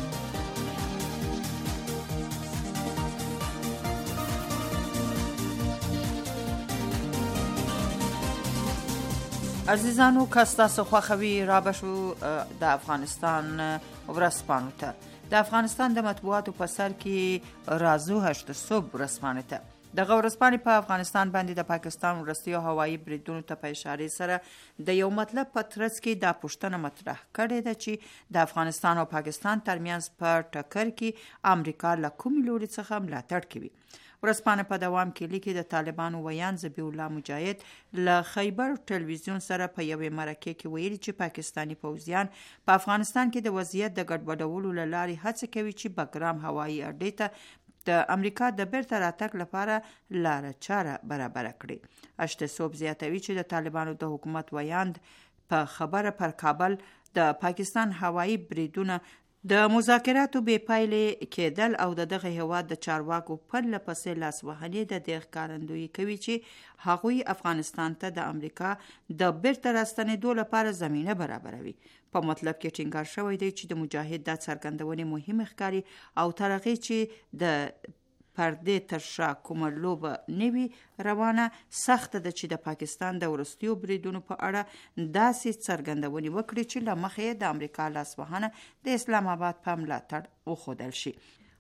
عزیزانو که ستاسو خوښوي رابشو د افغانستان ورځپاڼو ته. د افغانستان د مطبوعاتو په سر کې رازو 8 صبح ورځپاڼې ته. دغه ورځپاڼې په افغانستان باندې د پاکستان وروستیو هوایي بریدونو ته په اشارې سره د یو مطلب په ترڅ کې دا پوښتنه مطرح کړې ده چې د افغانستان او پاکستان ترمنځ په ټکر کې امریکا له کومې لوري څخه ملاتړ کوي. ورځپاڼه په دوام کې لیکي د طالبانو ویان ذبیح الله مجاهد له خیبر ټلویزیون سره په یوې مرکې کې ویلي چې پاکستاني پوځیان په افغانستان کې د وضعیت د ګډوډولو له لارې هڅه کوي چې بګرام هوایي اډې ته د امریکا د بیرته راتګ لپاره لاره چاره برابر کړي. اشته صوب زیاتوي چې د طالبانو د حکومت ویاند په خبره پر کابل د پاکستان هوایي بریدونه د مذاکراتو بې پایلې کېدل او دغه هیواد د چارواکو پرله پسې لاسوهنې د دې ښکارندویي کوي چې هغوی افغانستان ته د امریکا د بیرته راستنېدو لپاره زمینه برابروي. په مطلب کې ټینګار شوی دی چې د مجاهد د څرګندونې مهمه ښکاري او تر هغې چې د پردې تر شا کومه لوبه نوي روانه سخته ده چې د پاکستان د وروستیو بریدونو په اړه داسې څرګندونې وکړي چې له مخې د امریکا لاسوهنه د اسلام آباد په ملاتړ وښودل شي.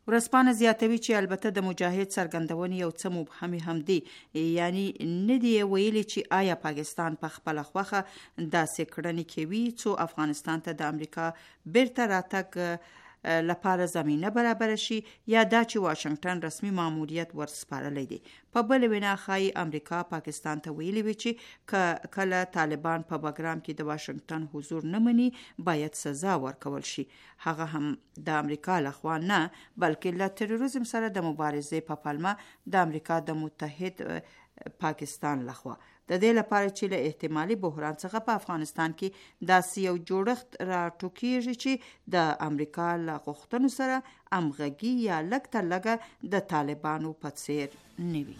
ورځپاڼه زیاتوي چې البته د مجاهد څرګندونې یو څه مبهمې هم دي، یعنی نه دی ویلي چې آیا پاکستان په خپله خوښه داسې کړنې کوي څو افغانستان ته د امریکا بیرته راتګ لپاره زمینه برابر شي، یا دا چې واشنگټن رسمي ماموریت ورسپارلی دی. په بل وینا ښایي امریکا پاکستان ته ویلي وي چې کله طالبان په بګرام کې د واشنگټن حضور نه مني باید سزا ورکول شي، هغه هم د امریکا لخوا نه بلکې له تروریزم سره د مبارزې په پلمه د امریکا د متحد پاکستان لخوا، د دې لپاره چې له احتمالي بحران څخه په افغانستان کې داسې یو جوړښت راټوکېږي چې د امریکا له غوښتنو سره همغږي یا لږ تر لږه د طالبانو په څیر نه وي.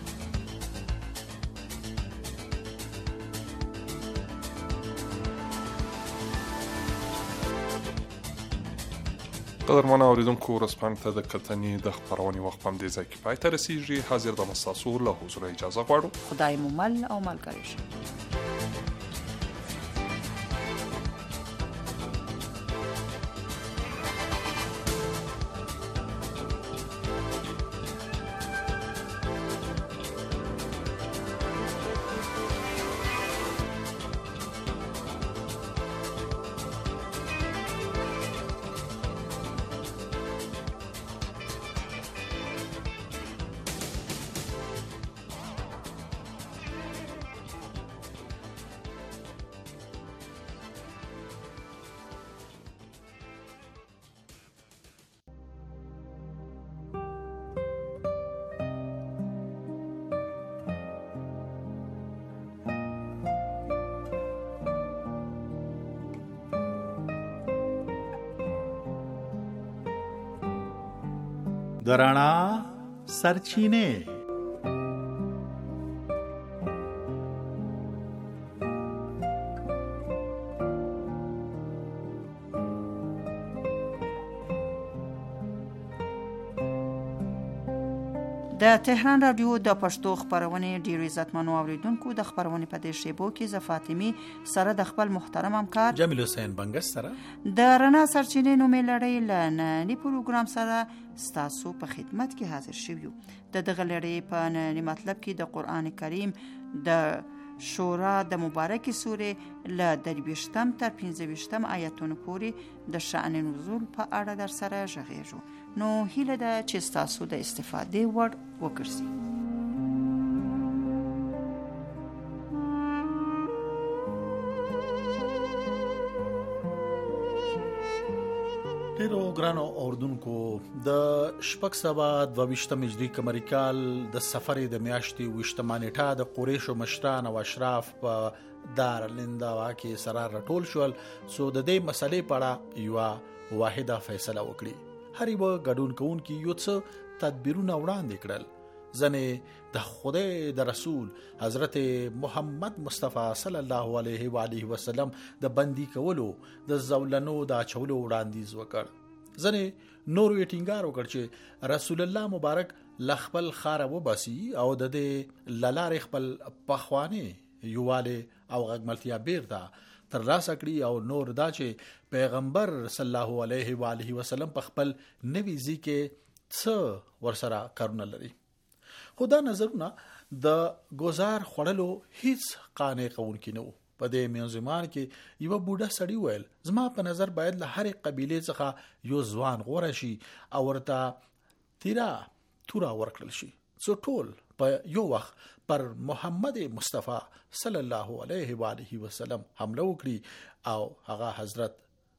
قدرمنو اوریدونکو، ورځپاڼې ته د کتنې د خپرونې وخت هم دې ځای کې پای ته رسیږي. حاضر د مستاسو له حضور اجازه غواړو. خدای مو مل او ملګری شه. د رڼا سرچینې. د تهران رادیو د پښتو خبرونې ډیرو عزتمنو اوریدونکو، د خبرونې په دې شیبو کې ز فاطمی سره د خپل محترم همکار جمیل حسین بنګس سره د رڼا سرچینې نومې لړۍ له ننني پروګرام سره ستاسو په خدمت کې حاضر شویو. د دغه لړۍ په ننني مطلب کې د قرآن کریم د شورا د مبارکې سورې له 23 تر 25 آیتونو پورې د شأن نزول په اړه در سره غږیږو. نو هیله ده چې ستاسو د استفادې وړ وګرځي. ډیرو ګرانو اوردونکو، د شپږ سوه 22 هجري قمري کال د سفر د میاشتې 28 نیټه د قریشو مشران او اشراف په دار لنداوا کې سره راټول شول څو د دې مسلې په اړه یو واحده فیصله وکړي. هر یو ګډون کوونکی یو څه تدبیرونه وړاندې کړل. ځنې د خدای د رسول حضرت محمد مصطفی صلی الله علیه و آله وسلم د بندي کولو د زولنو د اچولو وړاندیز وکړ. ځنې نور یې ټینګار وکړ چې رسول الله مبارک لخپل خار وباسي او د دې للار خپل پخوانی یواله او غږملتیا بیرته تر لاسه کړي او نور دا چې پیغمبر صلی الله علیه و آله وسلم په خپل نوی ځکه څه ورسره کارونه لري. خدا نظرونه د گزار خړلو هیڅ قانع کوونکی نه وو. په دې منځمان کې یو بوډا سړی ویل، زما په نظر باید له هر قبیله څخه یو ځوان غوړه شي او ورته تیرا تورا ورکړل شي څو ټول په یو وخت پر محمد مصطفی صلی الله علیه و آله وسلم حمله وکړي او هغه حضرت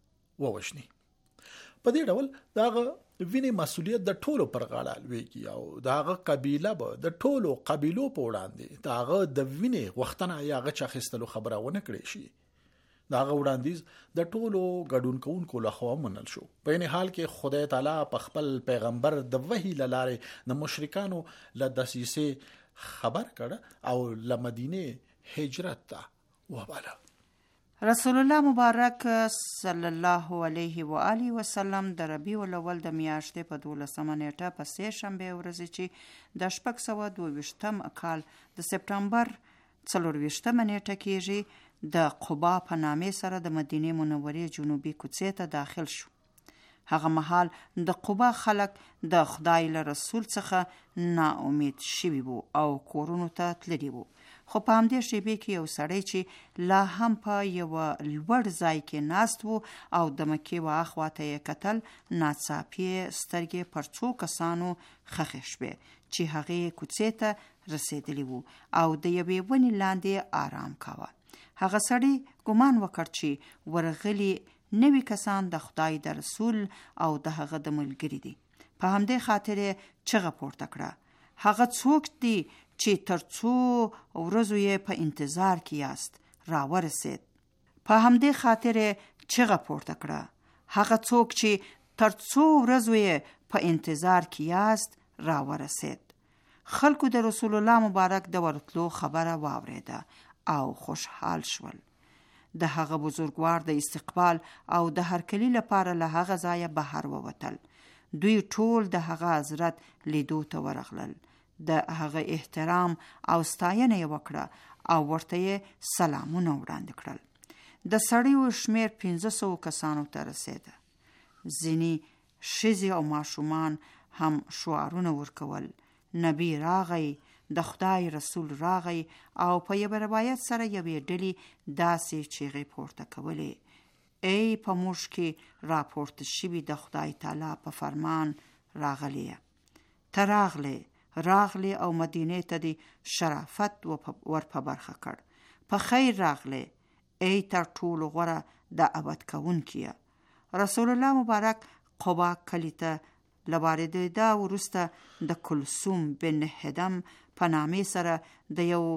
ووښني. په دې ډول داغه ویني مسؤلیت د ټولو پر غاړه لويږي او داغه قبيله به د ټولو قبيلو په وړاندې داغه د ویني وختنه یا غچ اخیستلو خبره ونه کړي شي. داغه وړاندیز د ټولو ګډون کوونکو لخوا منل شو. په این حال کې خدای تعالی په خپل پیغمبر د وحی لاره د مشرکانو له دسیسه خبر کړه او له مدینه هجرت ته وباله. رسول الله مبارک صلی الله علیه و آله وسلم د ربیع الاول د میاشتې په 12 نیټه په سه شنبه ورځ چې د 622 کال د سپتامبر 24 نیټه کېږي د قبا په نامه سره د مدینه منورې جنوبي کوڅې ته داخل شو. هغه مهال د قبا خلک د خدای له رسول څخه ناامید شوي وو او کورونو ته تللي وو. خو په همدې شیبې کې یو سړی چې لا هم په یو لوړ ځای کې ناست وو او د مکې و اخواته یې کتل، ناڅاپي سترګې پر څو کسانو خښې شوې چې هغې کوڅې ته رسېدلي وو او د یوې ونې لاندې آرام کاوه. هغه سړی ګمان وکړ چې ورغلي نوي کسان د خدای د رسول او د هغه د ملګري دي. په همدې خاطر چغه پورته کړه، هغه څوک دی چې تر څو ورځو یې په انتظار کې یاست راورسید. په همدې خاطر چغه پورته کړه، هغه څوک چې تر څو ورځو یې په انتظار کې یاست راورسید. خلکو د رسول الله مبارک د ورتلو خبره واوریده او خوشحال شول. د هغه بزرګوار د استقبال او د هرکلي لپاره له هغه ځایه بهر ووتل. دوی ټول د هغه حضرت لیدو ته ورغلل، د هغه احترام او ستاینه یې وکړه او ورته یې سلامونه وړاندې کړل. د سړیو شمیر 500 کسانو ته رسیده. ځینې ښځې او ماشومان هم شعارونه ورکول. نبی راغی، د خدای رسول راغی او په یو روایت سره یوې ډلې داسې چیغې پورته کولې: ای په موږ کې راپورته شوي د خدای تعالی په فرمان راغلیه، ته راغلی او مدینې ته دی شرافت ور په برخه کړ. په خیر راغلی ای تر ټولو غوره د ابد کوونکیه. رسول الله مبارک قبا کلی ته لواردېدا وروسته د کلثوم بن هدم په نامې سره د یو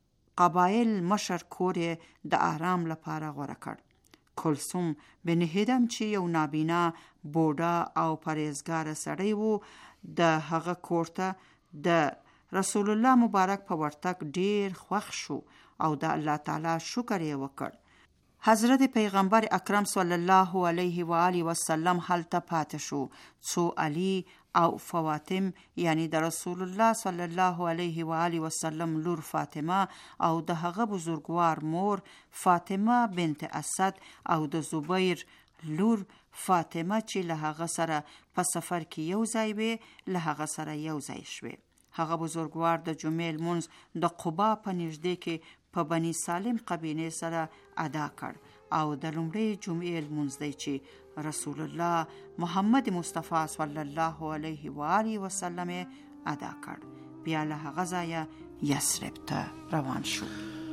قبایل مشر کور د آرام لپاره غوره کړ. کلثوم بن هدم چې یو نابینا بوډا او پرهیزګار سړی وو، د هغه کور ته د رسول الله مبارک په ورتګ ډیر خوښ شو او د الله تعالی شکر یې وکړ. حضرت پیغمبر اکرم صلی الله علیه و آله و سلم هلته پاتې شو څو علی او فاطم یعنی د رسول الله صلی الله علیه و آله و سلم لور فاطمه او د هغه بزرګوار مور فاطمه بنت اسد او د زبیر لور فاطمه چې له هغه سره په سفر کې یو ځای وي له هغه سره یو ځای شوه. هغه بزرګوار د جمعې لمونځ د قبا په نږدې کې په بني سالم قبیلې سره ادا کړ او د لومړۍ جمعې لمونځ دی چې رسول الله محمد مصطفی صلی الله علیه و آله و سلم ادا کړ. بیا له هغه ځایه یثرب ته روان شو.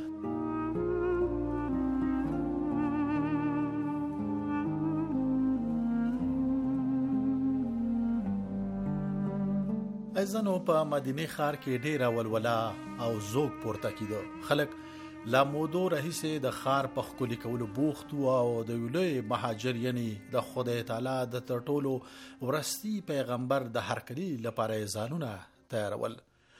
ځنو په مدینه ښار کې ډیره ولوله او ذوق پورته کیده. خلک لا مودو رئیسه د ښار په ښکلي کولو بوخت او د ویلوی مهاجر یعنی د خدای تعالی د ترټولو ورستی پیغمبر د هرکلي لپاره ځانونه تیارول.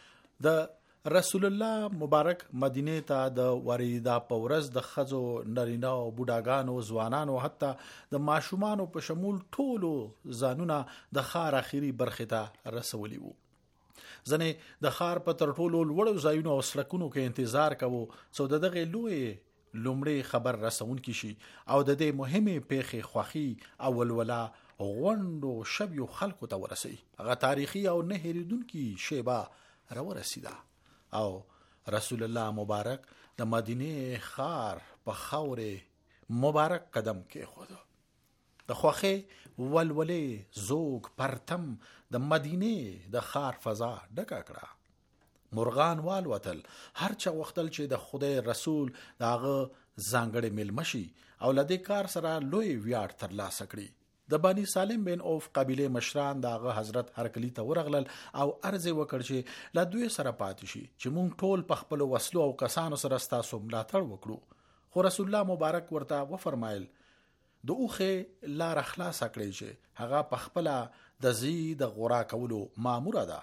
د رسول الله مبارک مدینه ته د وریدا په ورځ د خزو نرینا او بوډاګانو ځوانانو حتی د ماشومانو په شمول ټولو ځانونه د ښار اخیری برخه ته رسولي وو. ځنې د ښار په تر ټولو لوړو ځایونو او سړکونو کې انتظار کوو څو دغه لوی لومړی خبر رسون کی شي او د دې مهمه پیښې خوخي او ولولا غوندو شبيو خلکو ته ورسي. هغه تاریخي او نه هېریدونکي شیبه راورسیده او رسول الله مبارک د مدینه ښار په خاورې مبارک قدم کې خود د خوخه ولولې زوګ پرتم د مدینه د ښار فضا ډکه کړه. مرغان والوتل، هر چا وختل چې د خدای رسول داغه ځانګړي ملمشي او لدې کار سره لوی ویاړ ترلاسه کړي. د بني سالم بن اوف قبیله مشران داغه حضرت هرکلی ته ورغلل او عرض وکړ چې لا دوی سره پاتې شي چې مونږ ټول په خپل وسلو او کسانو سره ستاسو ملاتړ وکړو. خو رسول الله مبارک ورته وفرمایل د اوخه لار خلاص کړی چې هغه په خپل د زید غورا کولو مامور ده.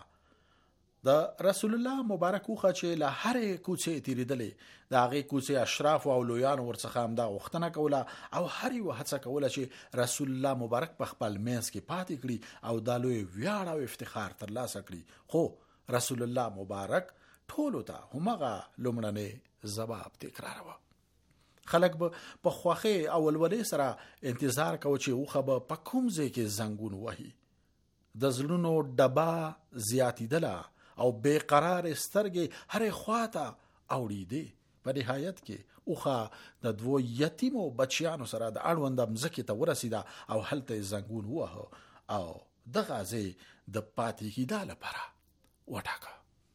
د رسول الله مبارک اوخه چې له هر کوڅه تیریدلې د هغه کوڅه اشراف او لویان ورڅخه هم دا وختنه کوله او هر یو هڅه کوله چې رسول الله مبارک په خپل مینس کې پاتې کړي او د لوی ویاړ او افتخار ترلاسه کړي. خو رسول الله مبارک ټولو ته همغه لومړنی جواب تکراروه. خلک به په خوخه او ولولې سره انتظار کوي چې اوخه به په کوم ځای کې زنګون وهي. د زړونو ډبا زیاتیدله او بے قرار سترګې هرې خواته اوړېدې. په نهایت کې اوخه د 2 یتیمو بچیانو سره د اړوند مځکې ته ورسېده او هلته زنګون ووهه او دغه ځای د پاتې کېدا لپاره وټاکه.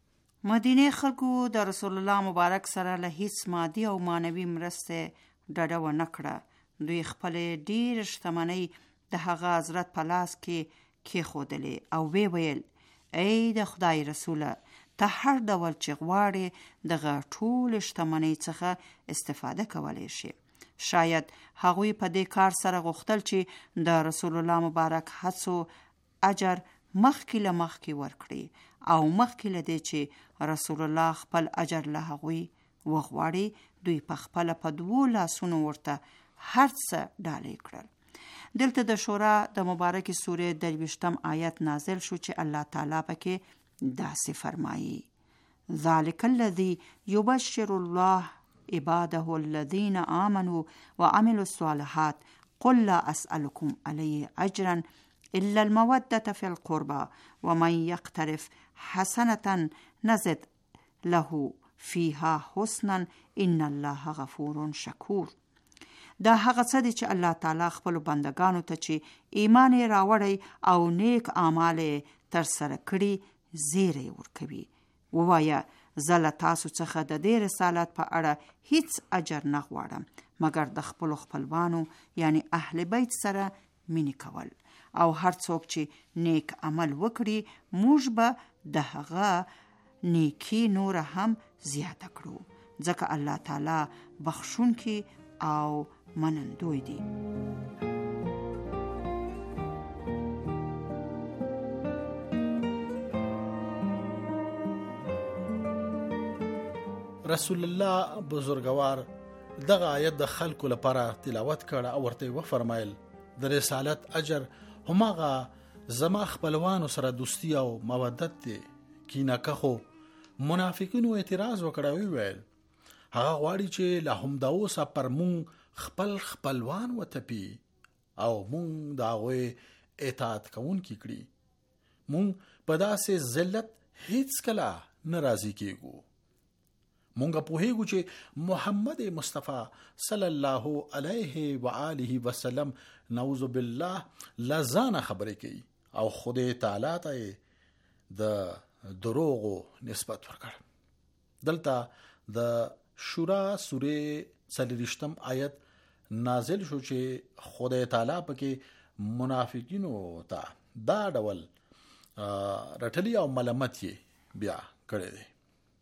مدینه خلکو د رسول الله مبارک سره له هیڅ مادي او مانوي مرستې ډډه ونه کړه. دوی خپل ډېر شتمنۍ د هغه حضرت په لاس کې کېښودلې او وی ویل ای د خدای رسوله، ته هر ډول چې غواړې دغه ټول شتمنۍ څخه استفاده کولی شي. شاید هغوی په دې کار سره غوښتل چې د رسول الله مبارک هڅو اجر مخکې له مخکې ورکړي او مخکې له دې چې رسول الله خپل اجر له هغوی وغواړي، دوی په خپله په 2 لاسونو ورته هر څه ډالۍ کړل. دلته د شورا د مبارکې سورې 23 آیت نازل شو چې الله تعالی پکې داسې فرمایي: ذلک الذی یبشر الله عباده الذین آمنوا وعملوا الصالحات قل لا اسألكم علیه اجرا الا المودة في القربى ومن يقترف حسنة نزد له فيها حسنا ان الله غفور شکور. دا هغه څه دي چې الله تعالی خپل بندگانو ته چې ایمان راوړی او نیک اعمال تر سره کړي زیری ورکوي. ووایه زه له تاسو څخه د دې رسالت په اړه هیڅ اجر نه غواړم مګر د خپلو خپلوانو یعنی اهل بیت سره مینې کول، او هر څوک چې نیک عمل وکړي موږ به د هغه نیکی نور هم زیاته کړو، ځکه الله تعالی بخښونکی او منندوی دی. رسول الله بزرگوار دغه آیت د خلکو لپاره تلاوت کړه او ورته و فرمایل د رسالت اجر هماغه زما خپلوانو سره دوستی او مودت دی. کینه خو منافقینو اعتراض وکړ او ویل هغه غواړي چې له هم دا اوسه پر مونږ خپل خپلوان وتپي او مونږ دا غوي اطاعت کوونکي کړي. مونږ په داسې ذلت هیڅ کله ناراضي کیږو. مونږ په هیګو چې محمد مصطفی صلی الله علیه و آله وسلم نعوذ بالله لزانه خبرې کوي او خدای تعالی ته د دروغو نسبت ورکړ. دلته د شورا سوره 30 آیت نازل شو چې خدای تعالی پکې منافقینو ته دا ډول رټلی او ملامت بیا کړی دی.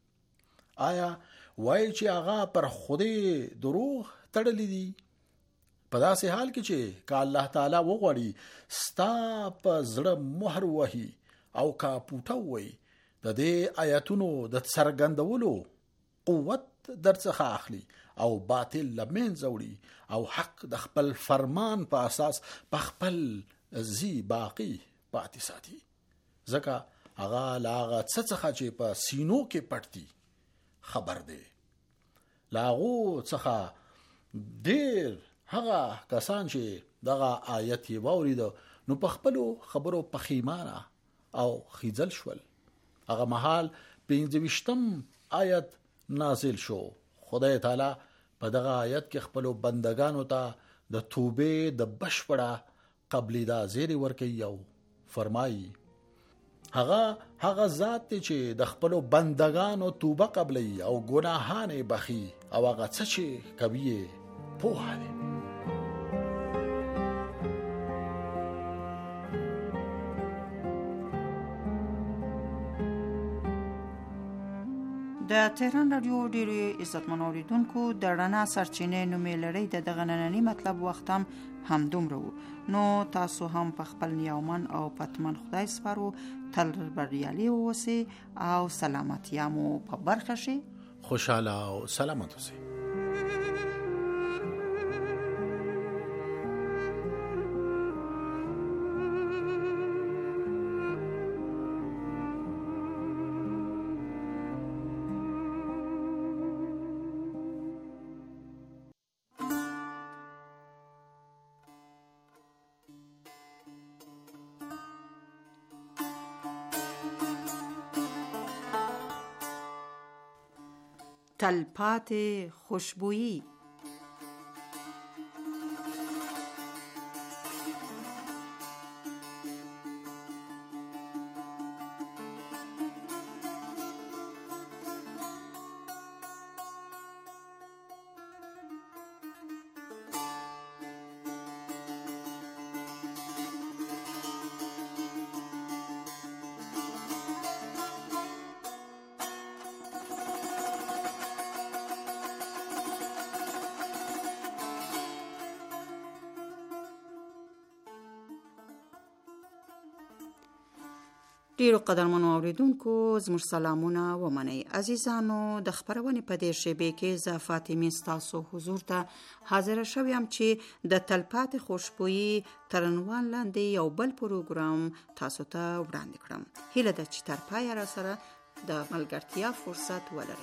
آیا وای چې هغه پر خدای دروغ تړلی دي؟ په داسې حال کې چې که الله تعالی وغواړي ستا په زړه مهر وهي او کا پوټه وي د دې آیاتونو د څرګندولو قوت درڅخه اخلي او باطل لمنځه وړي او حق د خپل فرمان په اساس په خپل زی باقی پاتې ساتي. ځکه هغه لاغه څخه چې په سینو کې پټتي خبر دی. لاغو څخه ډیر هغه کسان چې دغه آیت یې واورید نو په خپل خبرو پخیمانه او خیزل شول. هغه مهال 25 آیت نازل شو. خدای تعالی په دغه آیت کې خپل بندگانو ته د توبې د بشپړه قبلیدا زیری ورکوي او فرمایي هغه ذات چې د خپل بندگانو توبه قبلي او ګناهانه بخي او هغه څه چې کوي په هغه د تهران رادیو ډیرو عزتمن اوریدونکو د رڼا سرچینې نومې لړۍ د دغه نننی مطلب وخت هم دومره وو. نو تاسو هم په خپل نیومن او پتمن خدای سپارو. تل بریالي اوسئ او سلامتیا مو په برخه شي. خوشاله او سلامت اوسئ. تلپاتې خوشبویی. ډیرو قدرمنو اوریدونکو زموږ سلامونه ومنئ. عزیزانو د خبرونې په دې شیبې کې زه فاطمه ستاسو حضور ته حاضر شوم چې د تلپاتې خوشبویی تر عنوان لاندې یو بل پروګرام تاسو ته وړاندې کړم. هیله ده چې تر پایه را سره د ملګرتیا فرصت ولرئ.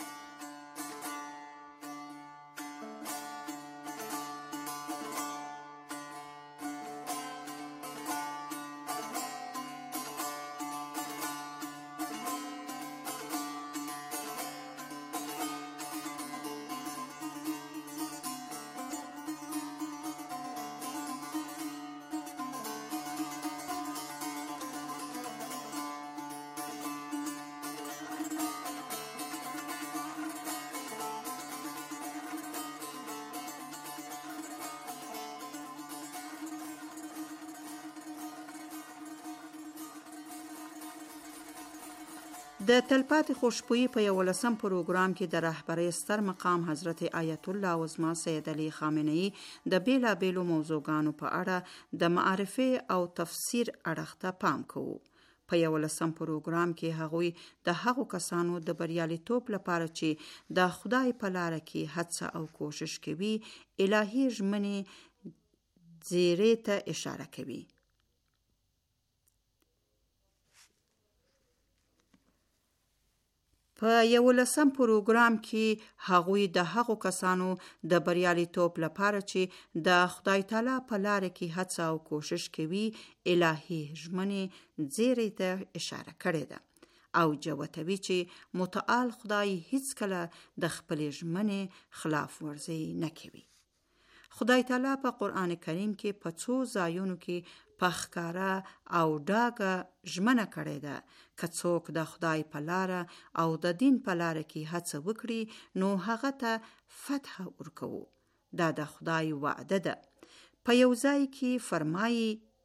د تلپاتې خوشبویی په 11م پروګرام کې د رهبرۍ ستر مقام حضرت آیت الله عظما سید علی خامنه‌ای د بیلابیلو موضوعګانو په اړه د معرفي او تفسیر اړخ ته پام کوو. په 11م پروګرام کې هغوی د هغو کسانو د بریالیتوب لپاره چې د خدای په لاره کې هڅه او کوشش کوي الهي ژمنې زیرې ته اشاره کوي. په 11م پروګرام کې هغوی د هغو کسانو د بریالیتوب لپاره چې د خدای تعالی په لاره کې هڅه او کوشش کوي الهي ژمنې زیرې ته اشاره کړې ده او جوتوي چې متعال خدای هیڅ کله د خپل ژمنې خلاف ورزي نه کوي. خدای تعالی په قرآن کریم کې په څو ځایونو کې په ښکاره او ډاګه ژمنه کړې ده که څوک د خدای په لاره او د دین په لاره کې هڅه وکړي نو هغه ته فتح ورکوو. دا د خدای وعده ده. په یو ځای کې فرمایي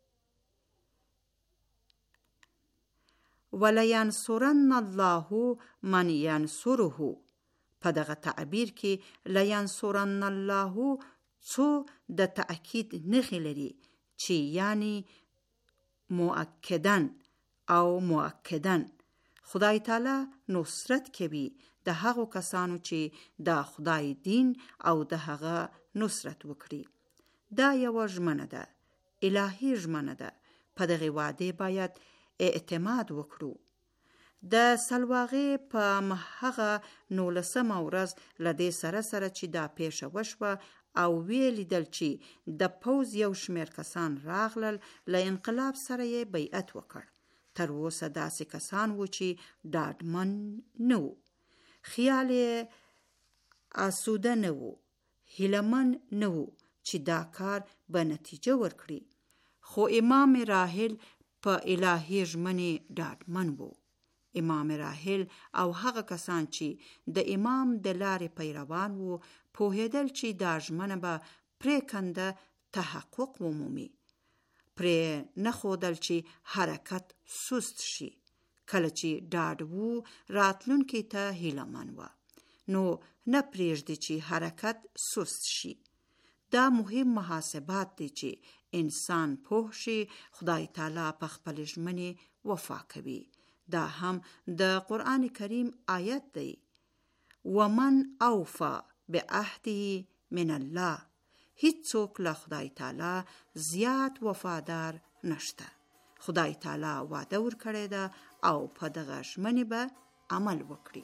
وَلَيَنْصُرَنَّ اللَّهُ مَنْ يَنْصُرُهُ. په دغه تعبیر کې لَيَنْصُرَنَّ اللَّهُ څو د تأکید نښې لري چې یعنی مؤکدن او مؤکدن خدای تعالی نصرت کوي د هغو کسانو چې د خدای دین او د هغه نصرت وکړي. دا یو ژمنه ده، الهي ژمنه ده. په دغه وعده باید اعتماد وکړو. د سلواغې په هغه 19مه ورځ له دې سره چې دا پیښه وشوه او ویلیدل چې د پوځ یو شمیر کسان راغلل له انقلاب سره یې بیعت وکړ. تر اوسه داسې کسان وو چې ډاډمن نه وو، خیال یې آسوده نه وو، هیلهمن نه وو چې دا کار به نتیجه ورکړي. خو امام راحل په الهي ژمنې ډاډمن وو. امام راحل او هغه کسان چې د امام د لارې پیروان وو پوهېدل چې دا ژمنه به پرېکنده تحقق ومومي. پرې نه ښودل چې حرکت سست شي. کله چې ډاډ وو راتلونکي ته هیلهمن وه نو نه پرېږدي چې حرکت سست شي. دا مهم محاسبات دي چې انسان پوه شي خدای تعالی په خپل ژمنې وفا کوي. دا هم د قرآن کریم آیت دی ومن اوفا بعهده من الله. هیڅ څوک له خدای تعالی زیات وفادار نشته. خدای تعالی وعده ورکړې ده او په دغه ژمنې به عمل وکړي.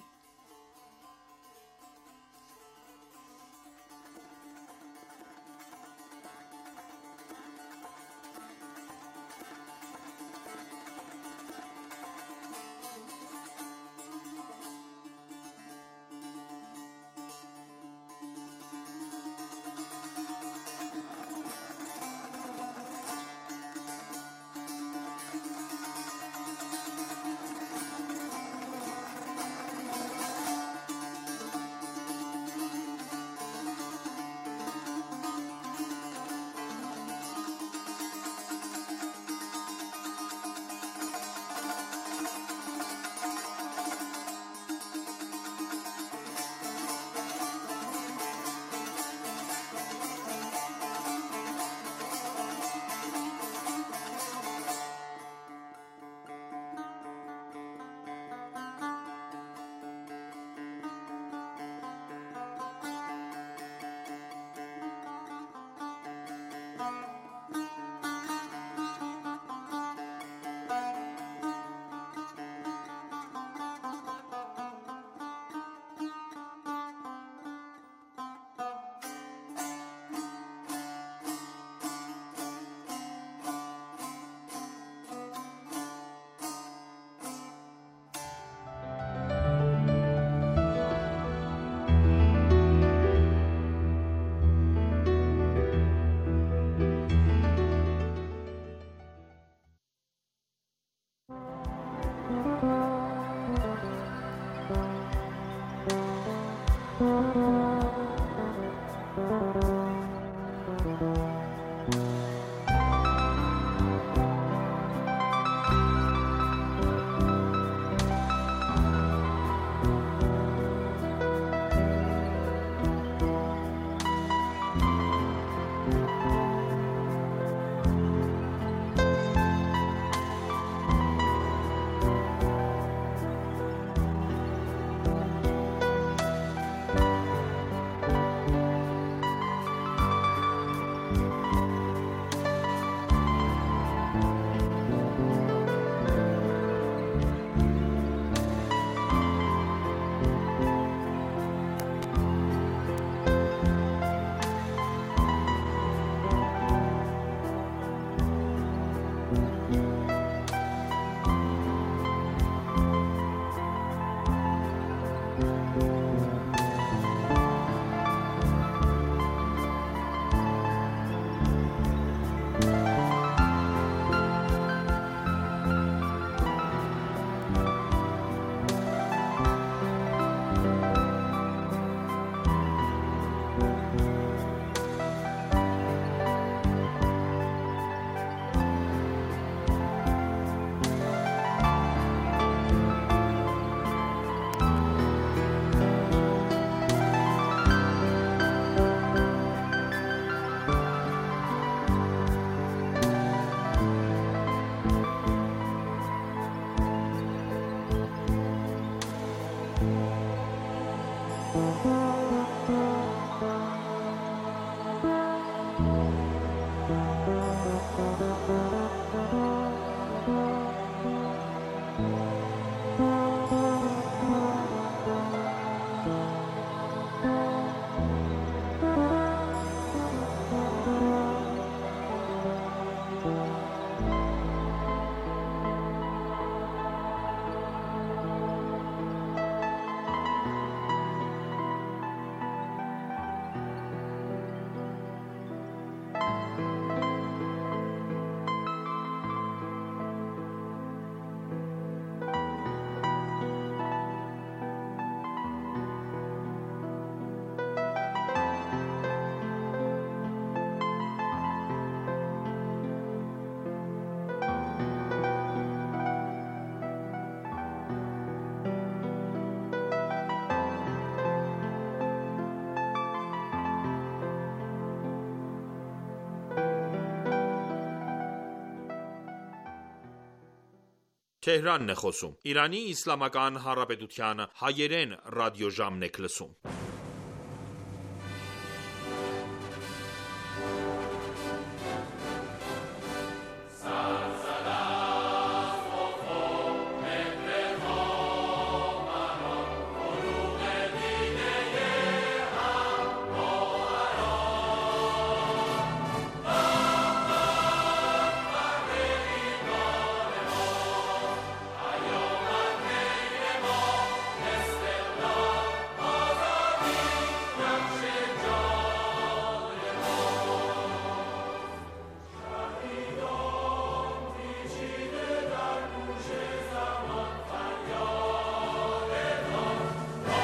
Թեհրանն է խոսում։ Իրանի Իսլամական Հանրապետության հայերեն ռադիոժամն եք լսում։